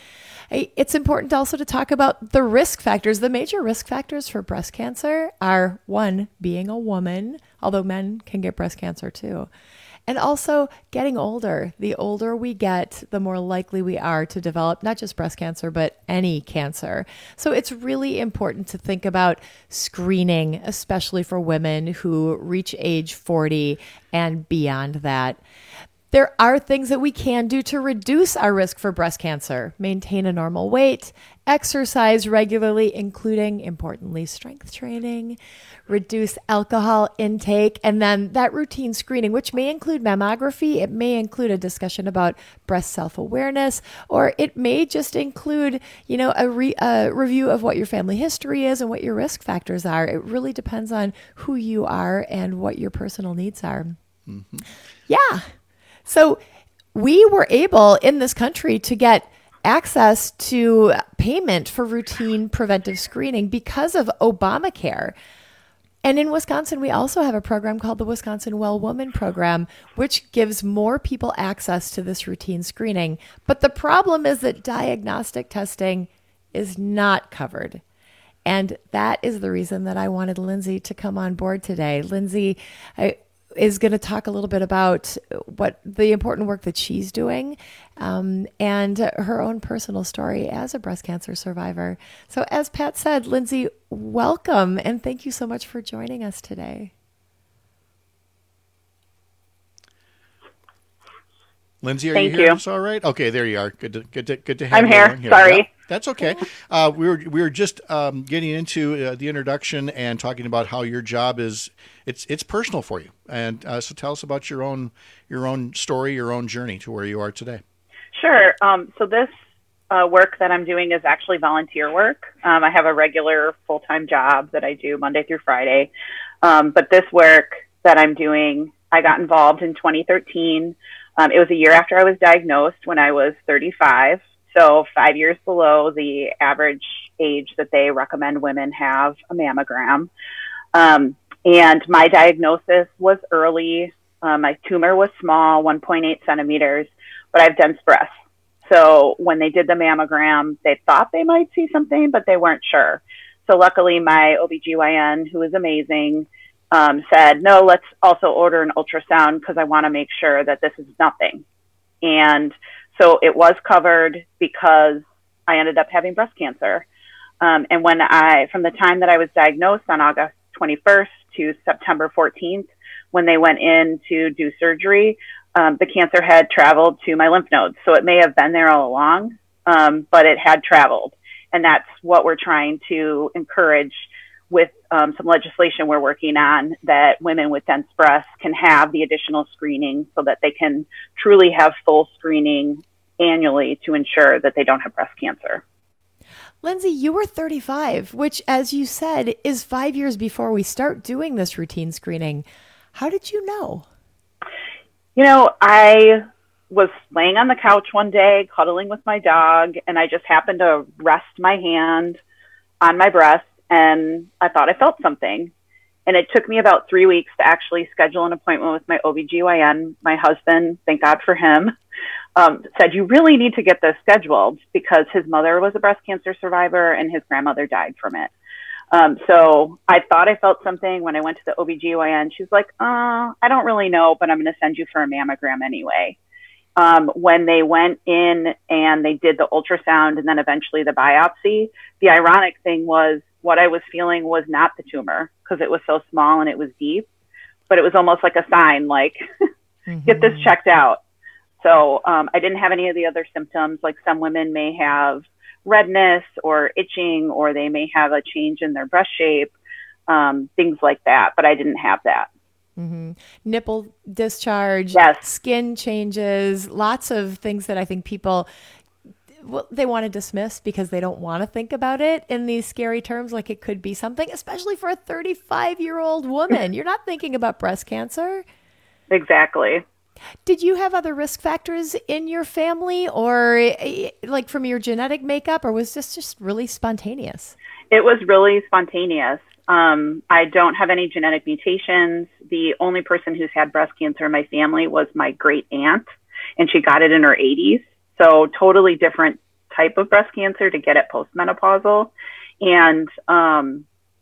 It's important also to talk about the risk factors. The major risk factors for breast cancer are, one, being a woman, although men can get breast cancer too. And also getting older. The older we get, the more likely we are to develop not just breast cancer, but any cancer. So it's really important to think about screening, especially for women who reach age forty and beyond that. There are things that we can do to reduce our risk for breast cancer. Maintain a normal weight, exercise regularly, including, importantly, strength training, reduce alcohol intake, and then that routine screening, which may include mammography. It may include a discussion about breast self-awareness, or it may just include, you know, a, re, a review of what your family history is and what your risk factors are. It really depends on who you are and what your personal needs are. Mm-hmm. Yeah. So we were able in this country to get access to payment for routine preventive screening because of Obamacare. And in Wisconsin, we also have a program called the Wisconsin Well Woman Program, which gives more people access to this routine screening. But the problem is that diagnostic testing is not covered. And that is the reason that I wanted Lindsay to come on board today. Lindsay, I, is going to talk a little bit about what the important work that she's doing um, and her own personal story as a breast cancer survivor. So as Pat said, Lindsay, welcome, and thank you so much for joining us today. Lindsay, are Thank you here? you. It's all right. Okay, there you are. Good to good to good to have I'm you. here. along Sorry. Yeah, that's okay. Uh, we were we were just um, getting into uh, the introduction and talking about how your job is it's it's personal for you. And uh, so tell us about your own your own story, your own journey to where you are today. Sure. Um, so this uh, work that I'm doing is actually volunteer work. Um, I have a regular full-time job that I do Monday through Friday. Um, but this work that I'm doing, I got involved in twenty thirteen. Um, it was a year after I was diagnosed when I was thirty-five. So five years below the average age that they recommend women have a mammogram. Um, and my diagnosis was early. Uh, my tumor was small, one point eight centimeters, but I have dense breasts. So when they did the mammogram, they thought they might see something, but they weren't sure. So luckily my O B G Y N, who is amazing, um, said, no, let's also order an ultrasound because I want to make sure that this is nothing. And so it was covered because I ended up having breast cancer. Um, and when I, from the time that I was diagnosed on August twenty-first to September fourteenth, when they went in to do surgery, um, the cancer had traveled to my lymph nodes. So it may have been there all along, um, but it had traveled. And that's what we're trying to encourage with um, some legislation we're working on, that women with dense breasts can have the additional screening so that they can truly have full screening annually to ensure that they don't have breast cancer. Lindsay, you were thirty-five, which, as you said, is five years before we start doing this routine screening. How did you know? You know, I was laying on the couch one day, cuddling with my dog, and I just happened to rest my hand on my breast, and I thought I felt something. And it took me about three weeks to actually schedule an appointment with my O B G Y N. My husband, thank God for him, um, said, you really need to get this scheduled because his mother was a breast cancer survivor and his grandmother died from it. Um, so I thought I felt something. When I went to the O B G Y N, she's like, uh, I don't really know, but I'm going to send you for a mammogram anyway. Um, when they went in and they did the ultrasound and then eventually the biopsy, the ironic thing was what I was feeling was not the tumor because it was so small and it was deep, but it was almost like a sign, like, mm-hmm. get this checked out. So um, I didn't have any of the other symptoms. Like some women may have redness or itching, or they may have a change in their breast shape, um, things like that, but I didn't have that. Mm-hmm. Nipple discharge, yes. Skin changes, lots of things that I think people well, they want to dismiss because they don't want to think about it in these scary terms, like it could be something, especially for a thirty-five-year-old woman. You're not thinking about breast cancer. Exactly. Did you have other risk factors in your family, or like from your genetic makeup, or was this just really spontaneous? It was really spontaneous. Um, I don't have any genetic mutations. The only person who's had breast cancer in my family was my great aunt, and she got it in her eighties. So totally different type of breast cancer to get it postmenopausal. And, um,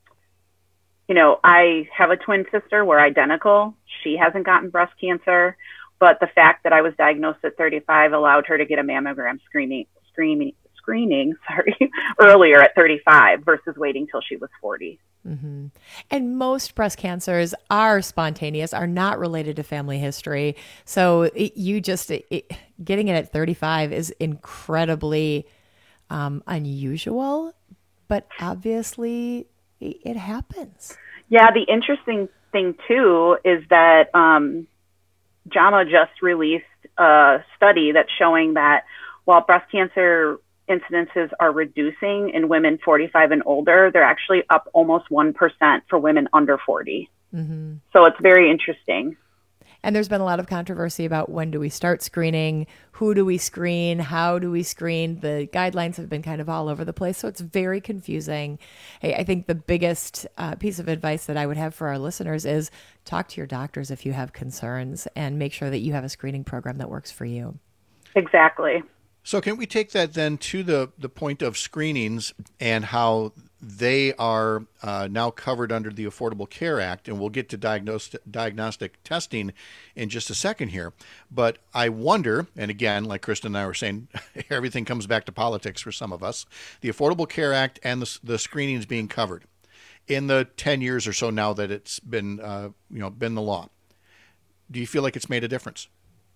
you know, I have a twin sister. We're identical. She hasn't gotten breast cancer. But the fact that I was diagnosed at thirty-five allowed her to get a mammogram screening, screening, screening, sorry, earlier at thirty-five versus waiting till she was forty. Mm-hmm. And most breast cancers are spontaneous, are not related to family history. So it, you just, it, it, getting it at thirty-five is incredibly um, unusual, but obviously it, it happens. Yeah, the interesting thing too is that um, JAMA just released a study that's showing that while breast cancer incidences are reducing in women forty-five and older, they're actually up almost one percent for women under forty. Mm-hmm. So it's very interesting. And there's been a lot of controversy about when do we start screening, who do we screen, how do we screen. The guidelines have been kind of all over the place, so it's very confusing. Hey, I think the biggest uh, piece of advice that I would have for our listeners is talk to your doctors if you have concerns and make sure that you have a screening program that works for you. Exactly. So can we take that then to the, the point of screenings and how they are uh, now covered under the Affordable Care Act, and we'll get to diagnostic, diagnostic testing in just a second here. But I wonder, and again, like Kristen and I were saying, everything comes back to politics for some of us, the Affordable Care Act and the, the screenings being covered in the ten years or so now that it's been, uh, you know, been the law. Do you feel like it's made a difference?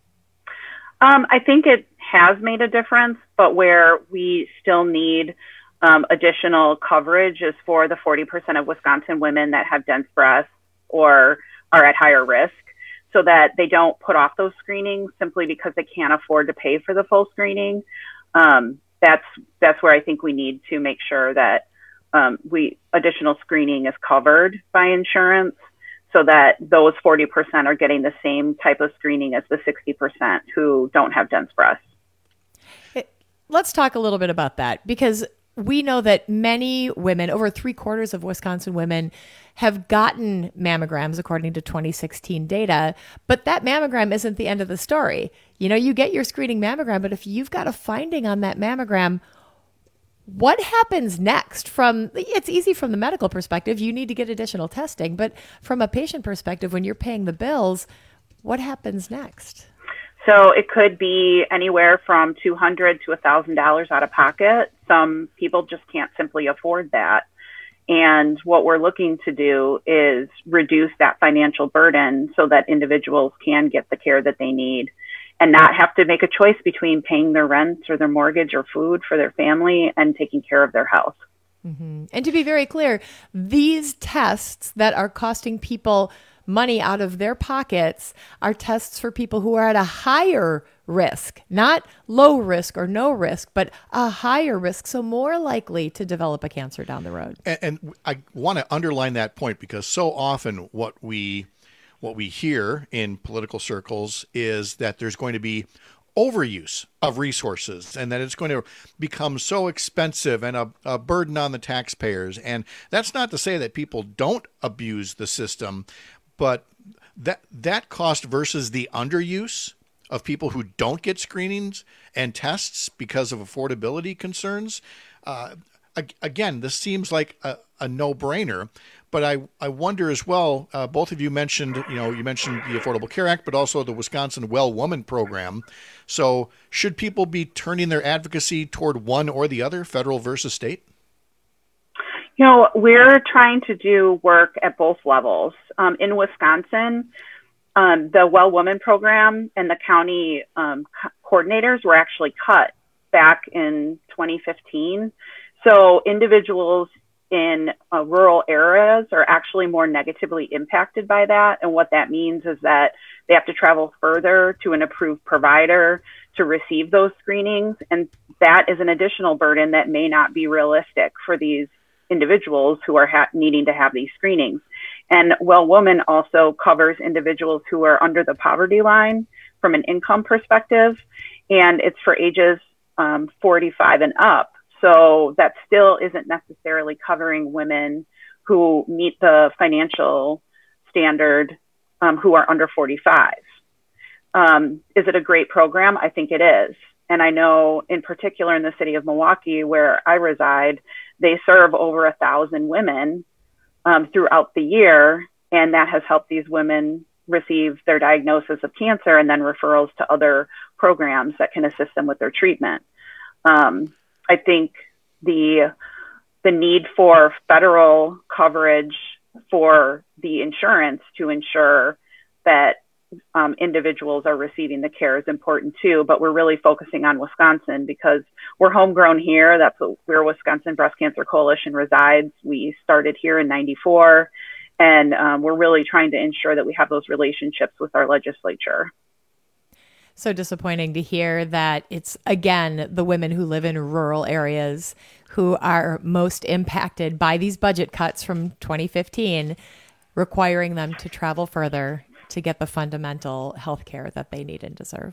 Um, I think it has made a difference, but where we still need um, additional coverage is for the forty percent of Wisconsin women that have dense breasts or are at higher risk, so that they don't put off those screenings simply because they can't afford to pay for the full screening. Um, that's that's where I think we need to make sure that um, we additional screening is covered by insurance, so that those forty percent are getting the same type of screening as the sixty percent who don't have dense breasts. Let's talk a little bit about that, because we know that many women, over three quarters of Wisconsin women, have gotten mammograms according to twenty sixteen data, but that mammogram isn't the end of the story. You know, you get your screening mammogram, but if you've got a finding on that mammogram, what happens next? From it's easy from the medical perspective, you need to get additional testing, but from a patient perspective, when you're paying the bills, what happens next? So it could be anywhere from two hundred dollars to one thousand dollars out of pocket. Some people just can't simply afford that. And what we're looking to do is reduce that financial burden so that individuals can get the care that they need and not have to make a choice between paying their rent or their mortgage or food for their family and taking care of their health. Mm-hmm. And to be very clear, these tests that are costing people money out of their pockets are tests for people who are at a higher risk, not low risk or no risk, but a higher risk, so more likely to develop a cancer down the road. And, and I want to underline that point, because so often what we what we hear in political circles is that there's going to be overuse of resources and that it's going to become so expensive and a, a burden on the taxpayers. And that's not to say that people don't abuse the system, but that that cost versus the underuse of people who don't get screenings and tests because of affordability concerns. Uh, again, this seems like a, a no-brainer, but I, I wonder as well, uh, both of you mentioned, you know, you mentioned the Affordable Care Act, but also the Wisconsin Well Woman Program. So should people be turning their advocacy toward one or the other, federal versus state? You know, we're trying to do work at both levels. Um, in Wisconsin, um, the Well Woman Program and the county um, co- coordinators were actually cut back in twenty fifteen. So individuals in uh, rural areas are actually more negatively impacted by that. And what that means is that they have to travel further to an approved provider to receive those screenings. And that is an additional burden that may not be realistic for these individuals who are ha- needing to have these screenings. And Well Woman also covers individuals who are under the poverty line from an income perspective, and it's for ages um, forty-five and up. So that still isn't necessarily covering women who meet the financial standard um, who are under forty-five. Um, is it a great program? I think it is. And I know in particular in the city of Milwaukee, where I reside, they serve over a thousand women um, throughout the year. And that has helped these women receive their diagnosis of cancer and then referrals to other programs that can assist them with their treatment. Um, I think the, the need for federal coverage for the insurance to ensure that Um, individuals are receiving the care is important too, but we're really focusing on Wisconsin because we're homegrown here. That's what, where Wisconsin Breast Cancer Coalition resides. We started here in ninety-four, and um, we're really trying to ensure that we have those relationships with our legislature. So disappointing to hear that it's, again, the women who live in rural areas who are most impacted by these budget cuts from twenty fifteen, requiring them to travel further to get the fundamental health care that they need and deserve.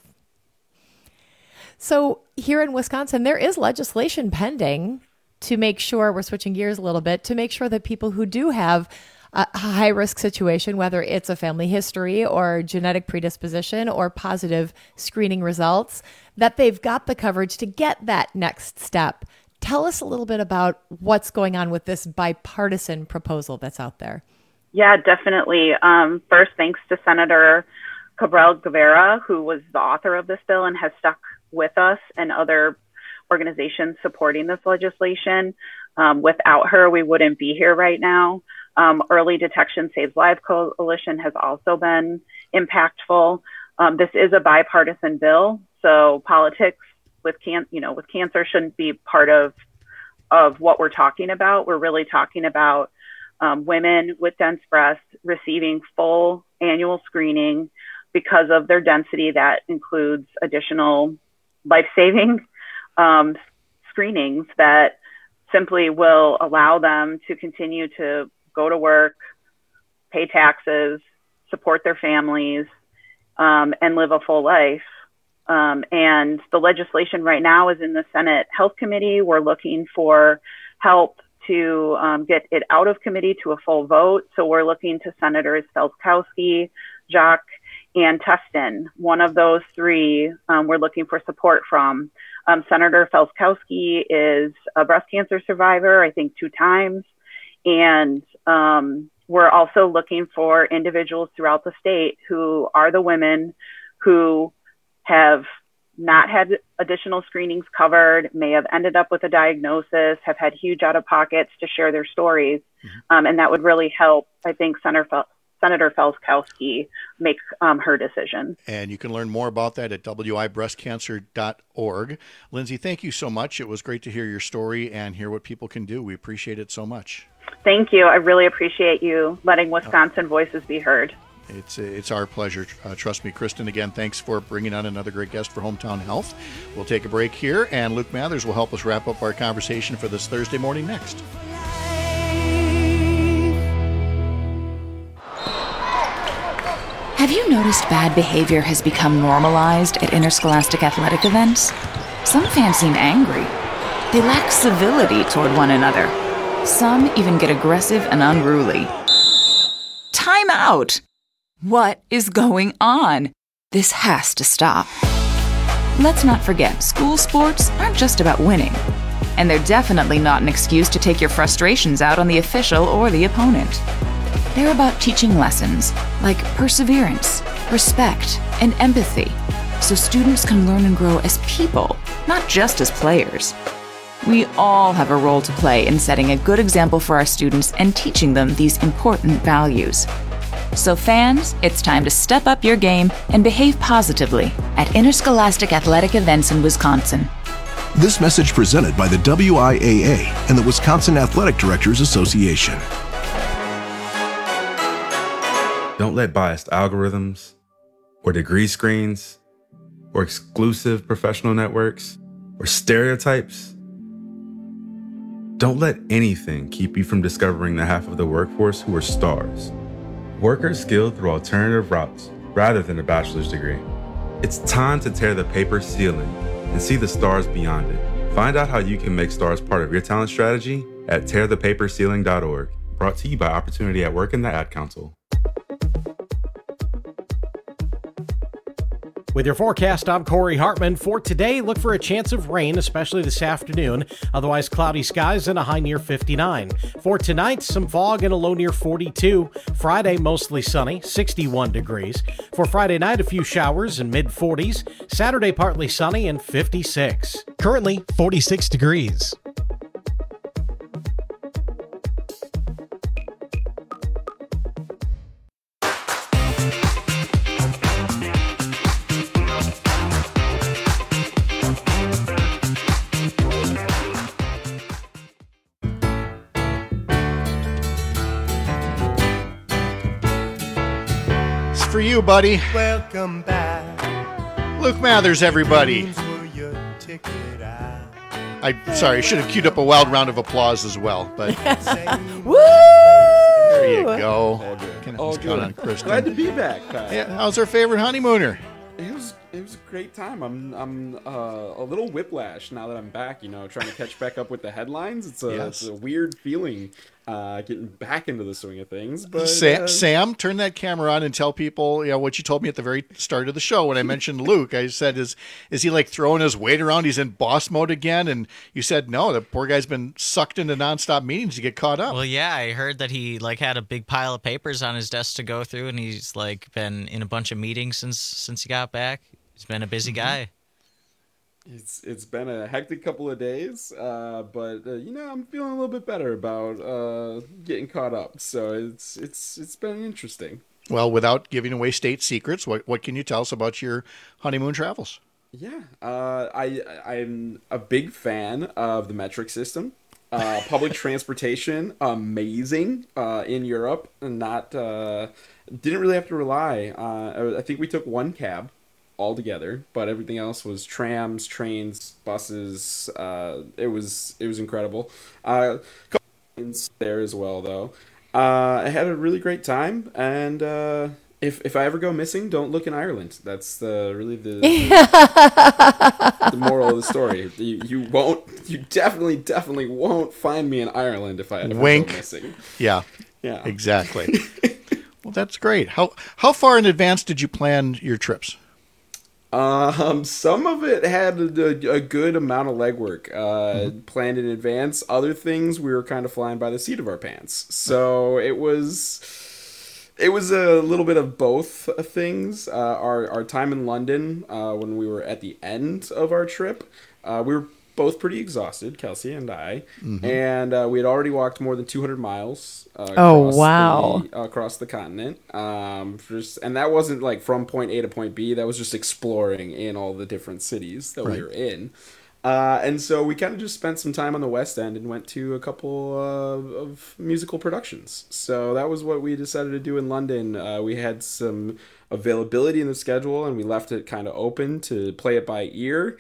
So here in Wisconsin, there is legislation pending to make sure, we're switching gears a little bit, to make sure that people who do have a high-risk situation, whether it's a family history or genetic predisposition or positive screening results, that they've got the coverage to get that next step. Tell us a little bit about what's going on with this bipartisan proposal that's out there. Yeah, definitely. Um, first, thanks to Senator Cabral Guevara, who was the author of this bill and has stuck with us and other organizations supporting this legislation. Um, without her, we wouldn't be here right now. Um, Early Detection Saves Lives Coalition has also been impactful. Um, this is a bipartisan bill, so politics with can you know with cancer shouldn't be part of of what we're talking about. We're really talking about Um, women with dense breasts receiving full annual screening because of their density. That includes additional life-saving um, screenings that simply will allow them to continue to go to work, pay taxes, support their families, um, and live a full life. Um, and the legislation right now is in the Senate Health Committee. We're looking for help to um, get it out of committee to a full vote. So we're looking to Senators Felskowski, Jacques, and Tustin. One of those three um, we're looking for support from. Um, Senator Felskowski is a breast cancer survivor, I think two times. And um, we're also looking for individuals throughout the state who are the women who have not had additional screenings covered, may have ended up with a diagnosis, have had huge out-of-pockets to share their stories. Mm-hmm. Um, and that would really help, I think, Senator, Fel- Senator Felskowski make um, her decision. And you can learn more about that at w i breast cancer dot org. Lindsay, thank you so much. It was great to hear your story and hear what people can do. We appreciate it so much. Thank you. I really appreciate you letting Wisconsin voices be heard. It's it's our pleasure. Uh, trust me, Kristen, again, thanks for bringing on another great guest for Hometown Health. We'll take a break here, and Luke Mathers will help us wrap up our conversation for this Thursday morning next. Have you noticed bad behavior has become normalized at interscholastic athletic events? Some fans seem angry. They lack civility toward one another. Some even get aggressive and unruly. Time out! What is going on? This has to stop. Let's not forget, school sports aren't just about winning. And they're definitely not an excuse to take your frustrations out on the official or the opponent. They're about teaching lessons like perseverance, respect, and empathy, so students can learn and grow as people, not just as players. We all have a role to play in setting a good example for our students and teaching them these important values. So fans, it's time to step up your game and behave positively at interscholastic athletic events in Wisconsin. This message presented by the W I A A and the Wisconsin Athletic Directors Association. Don't let biased algorithms or degree screens or exclusive professional networks or stereotypes? Don't let anything keep you from discovering the half of the workforce who are stars. Workers skilled through alternative routes rather than a bachelor's degree. It's time to tear the paper ceiling and see the stars beyond it. Find out how you can make stars part of your talent strategy at tear the paper ceiling dot org. Brought to you by Opportunity at Work and the Ad Council. With your forecast, I'm Corey Hartman. For today, look for a chance of rain, especially this afternoon. Otherwise, cloudy skies and a high near fifty-nine. For tonight, some fog and a low near forty-two. Friday, mostly sunny, sixty-one degrees. For Friday night, a few showers and mid forties. Saturday, partly sunny and fifty-six. Currently, forty-six degrees. For you, buddy. Welcome back. Luke Mathers, everybody. I sorry, I should have queued up a wild round of applause as well, but Woo! there you go. All good. Kind All of good. good. Kristen. Glad to be back, Pat. Yeah, how's our favorite honeymooner? It was it was a great time. I'm I'm uh, a little whiplash now that I'm back. You know, trying to catch back up with the headlines. It's a Yes. it's a weird feeling uh, getting back into the swing of things. But Sam, uh, Sam, turn that camera on and tell people, you know, what you told me at the very start of the show when I mentioned Luke. I said, "Is is he like throwing his weight around? He's in boss mode again?" And you said, "No, the poor guy's been sucked into nonstop meetings to get caught up." Well, yeah, I heard that he like had a big pile of papers on his desk to go through, and he's like been in a bunch of meetings since since he got back. He's been a busy guy. It's it's been a hectic couple of days, uh, but uh, you know, I'm feeling a little bit better about uh, getting caught up. So it's it's it's been interesting. Well, without giving away state secrets, what what can you tell us about your honeymoon travels? Yeah, uh, I I'm a big fan of the metric system. Uh, public transportation, amazing uh, in Europe, and not uh, didn't really have to rely. Uh, I think we took one cab all together, but everything else was trams, trains, buses. Uh, it was it was incredible. Uh, couple trains there as well, though. Uh, I had a really great time, and uh, if if I ever go missing, don't look in Ireland. That's the really the the, the moral of the story. You you won't you definitely definitely won't find me in Ireland if I ever Wink. go missing. Yeah. Yeah. Exactly. Well, that's great. How how far in advance did you plan your trips? Um, some of it had a, a good amount of legwork uh, mm-hmm. planned in advance. Other things we were kind of flying by the seat of our pants. So it was it was a little bit of both things. Uh, our our time in London uh, when we were at the end of our trip, uh, we were both pretty exhausted, Kelsey and I, mm-hmm. and uh, we had already walked more than two hundred miles. Uh, oh wow! The, uh, across the continent, um, just and that wasn't like from point A to point B. That was just exploring in all the different cities that right. we were in, uh, and so we kind of just spent some time on the West End and went to a couple uh, of musical productions. So that was what we decided to do in London. Uh, we had some availability in the schedule, and we left it kind of open to play it by ear.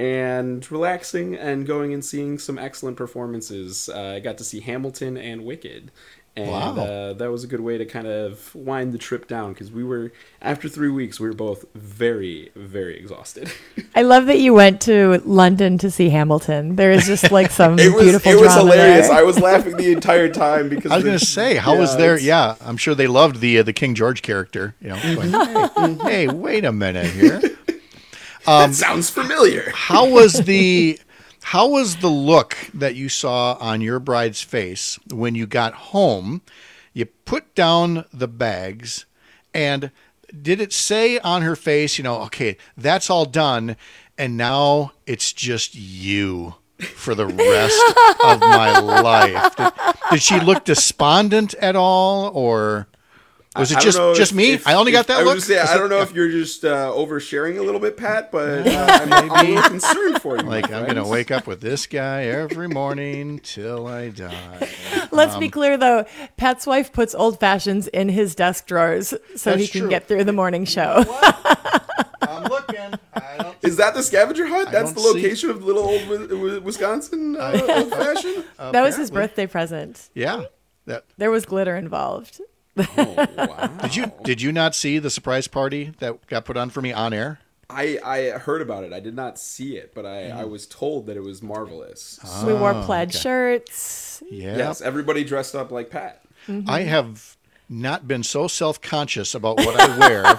And relaxing and going and seeing some excellent performances. Uh, I got to see Hamilton and Wicked. And wow. uh, that was a good way to kind of wind the trip down because we were, after three weeks, we were both very, very exhausted. I love that you went to London to see Hamilton. There is just like some it was, beautiful It was drama hilarious. there. I was laughing the entire time because I was going to say, how yeah, was there? it's- Yeah, I'm sure they loved the uh, the King George character. You know, going, hey, hey, wait a minute here. Um, that sounds familiar. how was the how was the look that you saw on your bride's face when you got home? You put down the bags, and did it say on her face, you know, okay, that's all done, and now it's just you for the rest of my life? Did, did she look despondent at all, or was it I just don't know just if- me? if- I only if- got that I was look. just saying, I don't know if you're just uh, oversharing a little bit, Pat, but uh, I'm a little concerned for you. my Like, I'm going to friends. wake up with this guy every morning till I die. Let's Um, be clear, though. Pat's wife puts old fashions in his desk drawers so he That's can true. get through the morning show. I'm looking. I don't Is that the scavenger hunt? I That's don't the see- location of little old Wi- Wi- Wisconsin uh, old fashioned. That was his birthday present. Yeah. That. There was glitter involved. Oh, wow. Did you did you not see the surprise party that got put on for me on air? I, I heard about it. I did not see it, but I, I was told that it was marvelous. We wore Oh, plaid okay. shirts. Yeah. Yes, everybody dressed up like Pat. Mm-hmm. I have not been so self-conscious about what I wear.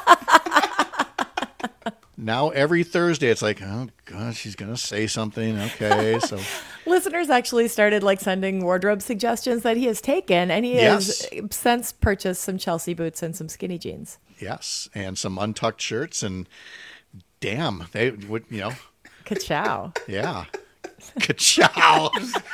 Now every Thursday it's like, oh gosh, she's gonna say something. Okay, so Listeners actually started like sending wardrobe suggestions that he has taken, and he Yes. has since purchased some Chelsea boots and some skinny jeans. yes, and some untucked shirts, and damn, they would, you know, Ka-chow. yeah, ka-chow.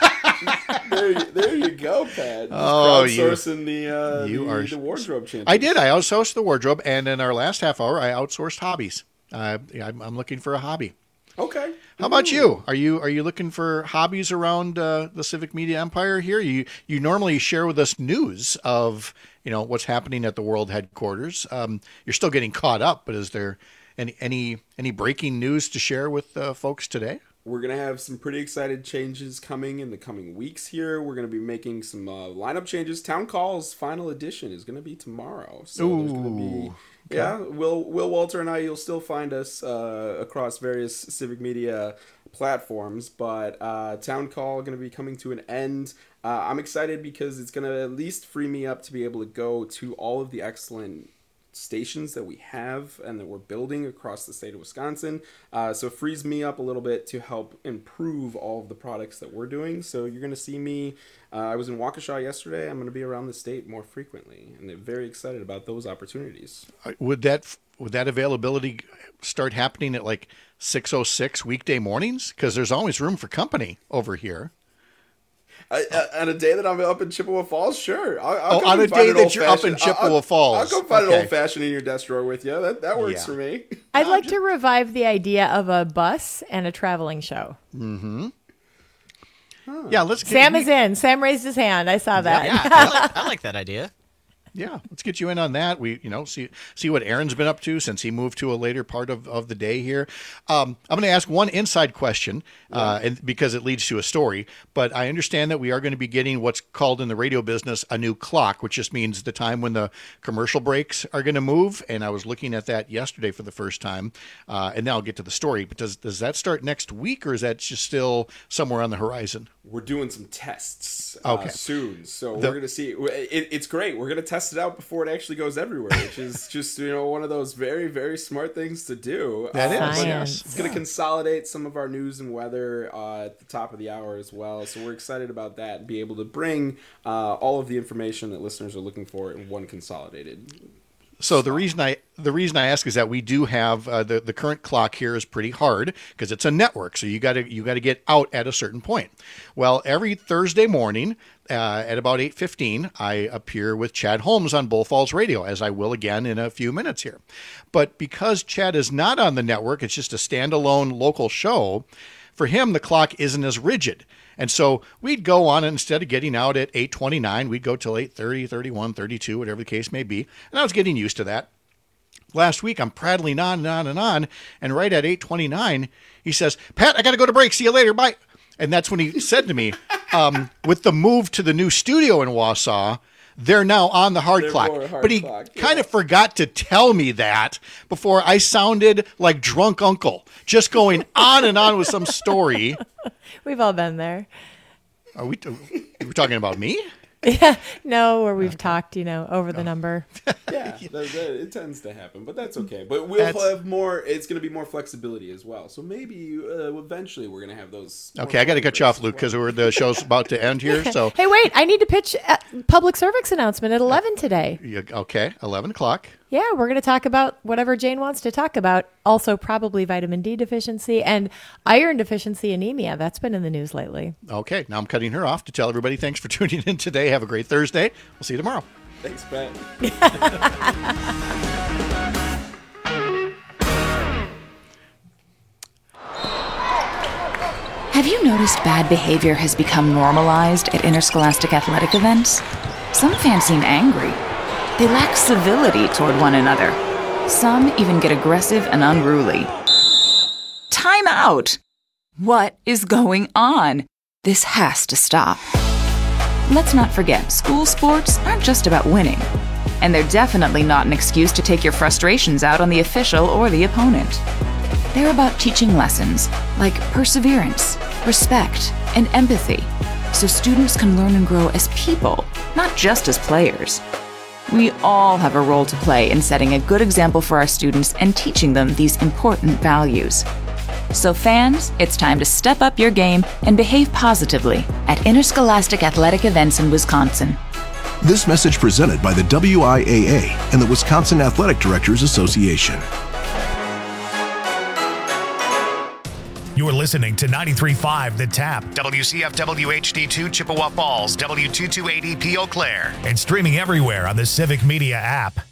there, you, there you go, Pat. Just Oh, you- crowdsourcing the uh, you the, are- the wardrobe champion. I did. I outsourced the wardrobe, and in our last half hour, I outsourced hobbies. Uh, I'm, I'm looking for a hobby. Okay. How about you? Are you are you looking for hobbies around uh, the civic media empire here? You you normally share with us news of you know what's happening at the world headquarters. Um, you're still getting caught up, but is there any any any breaking news to share with uh, folks today? We're going to have some pretty excited changes coming in the coming weeks here. We're going to be making some uh, lineup changes. Town Call's final edition is going to be tomorrow. So there's going to be... Ooh, Yeah, Will Will Walter and I, you'll still find us uh, across various civic media platforms, but uh, Town Call going to be coming to an end. Uh, I'm excited because it's going to at least free me up to be able to go to all of the excellent stations that we have and that we're building across the state of Wisconsin. Uh, so it frees me up a little bit to help improve all of the products that we're doing. So you're going to see me. Uh, I was in Waukesha yesterday. I'm going to be around the state more frequently, and they're very excited about those opportunities. Uh, Would that would that availability start happening at like six oh six weekday mornings? Because there's always room for company over here. I, uh, on a day that I'm up in Chippewa Falls, sure. I'll, I'll Oh, come on a and find day an that you're up in old-fashioned- Chippewa I'll- Falls. I'll go find Okay. an old fashioned in your desk drawer with you. That that works Yeah. for me. I'd like to revive the idea of a bus and a traveling show. Mm-hmm. Yeah, let's get, Sam is in. Sam raised his hand. I saw that. Yeah, I like, I like that idea. Yeah, let's get you in on that. We, you know, see see what Aaron's been up to since he moved to a later part of, of the day here. Um, I'm going to ask one inside question, uh, and because it leads to a story. But I understand that we are going to be getting what's called in the radio business a new clock, which just means the time when the commercial breaks are going to move. And I was looking at that yesterday for the first time, uh, and now I'll get to the story. But does does that start next week, or is that just still somewhere on the horizon? We're doing some tests uh, Okay. soon, so The- we're gonna see. It, it's great. We're gonna test it out before it actually goes everywhere, which is just you know one of those very very smart things to do. That is, but yes. It's gonna consolidate some of our news and weather uh, at the top of the hour as well. So we're excited about that and be able to bring uh, all of the information that listeners are looking for in one consolidated. So the reason I the reason I ask is that we do have uh, the the current clock here is pretty hard because it's a network, so you got to you got to get out at a certain point. Well, every Thursday morning uh, at about eight fifteen, I appear with Chad Holmes on Bull Falls Radio, as I will again in a few minutes here. But because Chad is not on the network, it's just a standalone local show. For him, the clock isn't as rigid. And so we'd go on, and instead of getting out at eight twenty-nine, we'd go till eight thirty, thirty-one, thirty-two, whatever the case may be. And I was getting used to that. Last week, I'm prattling on and on and on. And right at eight twenty-nine, he says, Pat, I got to go to break. See you later. Bye. And that's when he said to me, um, with the move to the new studio in Wausau, they're now on the hard They're clock. more hard But he clock, yeah. kind of forgot to tell me that before I sounded like drunk uncle, just going on and on with some story. We've all been there. Are we, are we talking about me? Yeah, no, where we've talked, you know, over the number. Yeah, that, that, it tends to happen, but that's okay. But we'll That's- have more. It's going to be more flexibility as well. So maybe uh, eventually we're going to have those. Okay, I got to cut you off, Luke, because the show's about to end here. So, Hey, wait, I need to pitch a public service announcement at eleven today. you- okay, eleven o'clock. Yeah, we're going to talk about whatever Jane wants to talk about. Also, probably vitamin D deficiency and iron deficiency anemia. That's been in the news lately. Okay, now I'm cutting her off to tell everybody thanks for tuning in today. Have a great Thursday. We'll see you tomorrow. Thanks, Pat. Have you noticed bad behavior has become normalized at interscholastic athletic events? Some fans seem angry. They lack civility toward one another. Some even get aggressive and unruly. time out! What is going on? This has to stop. Let's not forget, school sports aren't just about winning. And they're definitely not an excuse to take your frustrations out on the official or the opponent. They're about teaching lessons like perseverance, respect, and empathy, so students can learn and grow as people, not just as players. We all have a role to play in setting a good example for our students and teaching them these important values. So fans, it's time to step up your game and behave positively at interscholastic athletic events in Wisconsin. This message presented by the W I A A and the Wisconsin Athletic Directors Association. You're listening to ninety-three point five The Tap, W C F W H D two Chippewa Falls, W two twenty-eight E P Eau Claire, and streaming everywhere on the Civic Media app.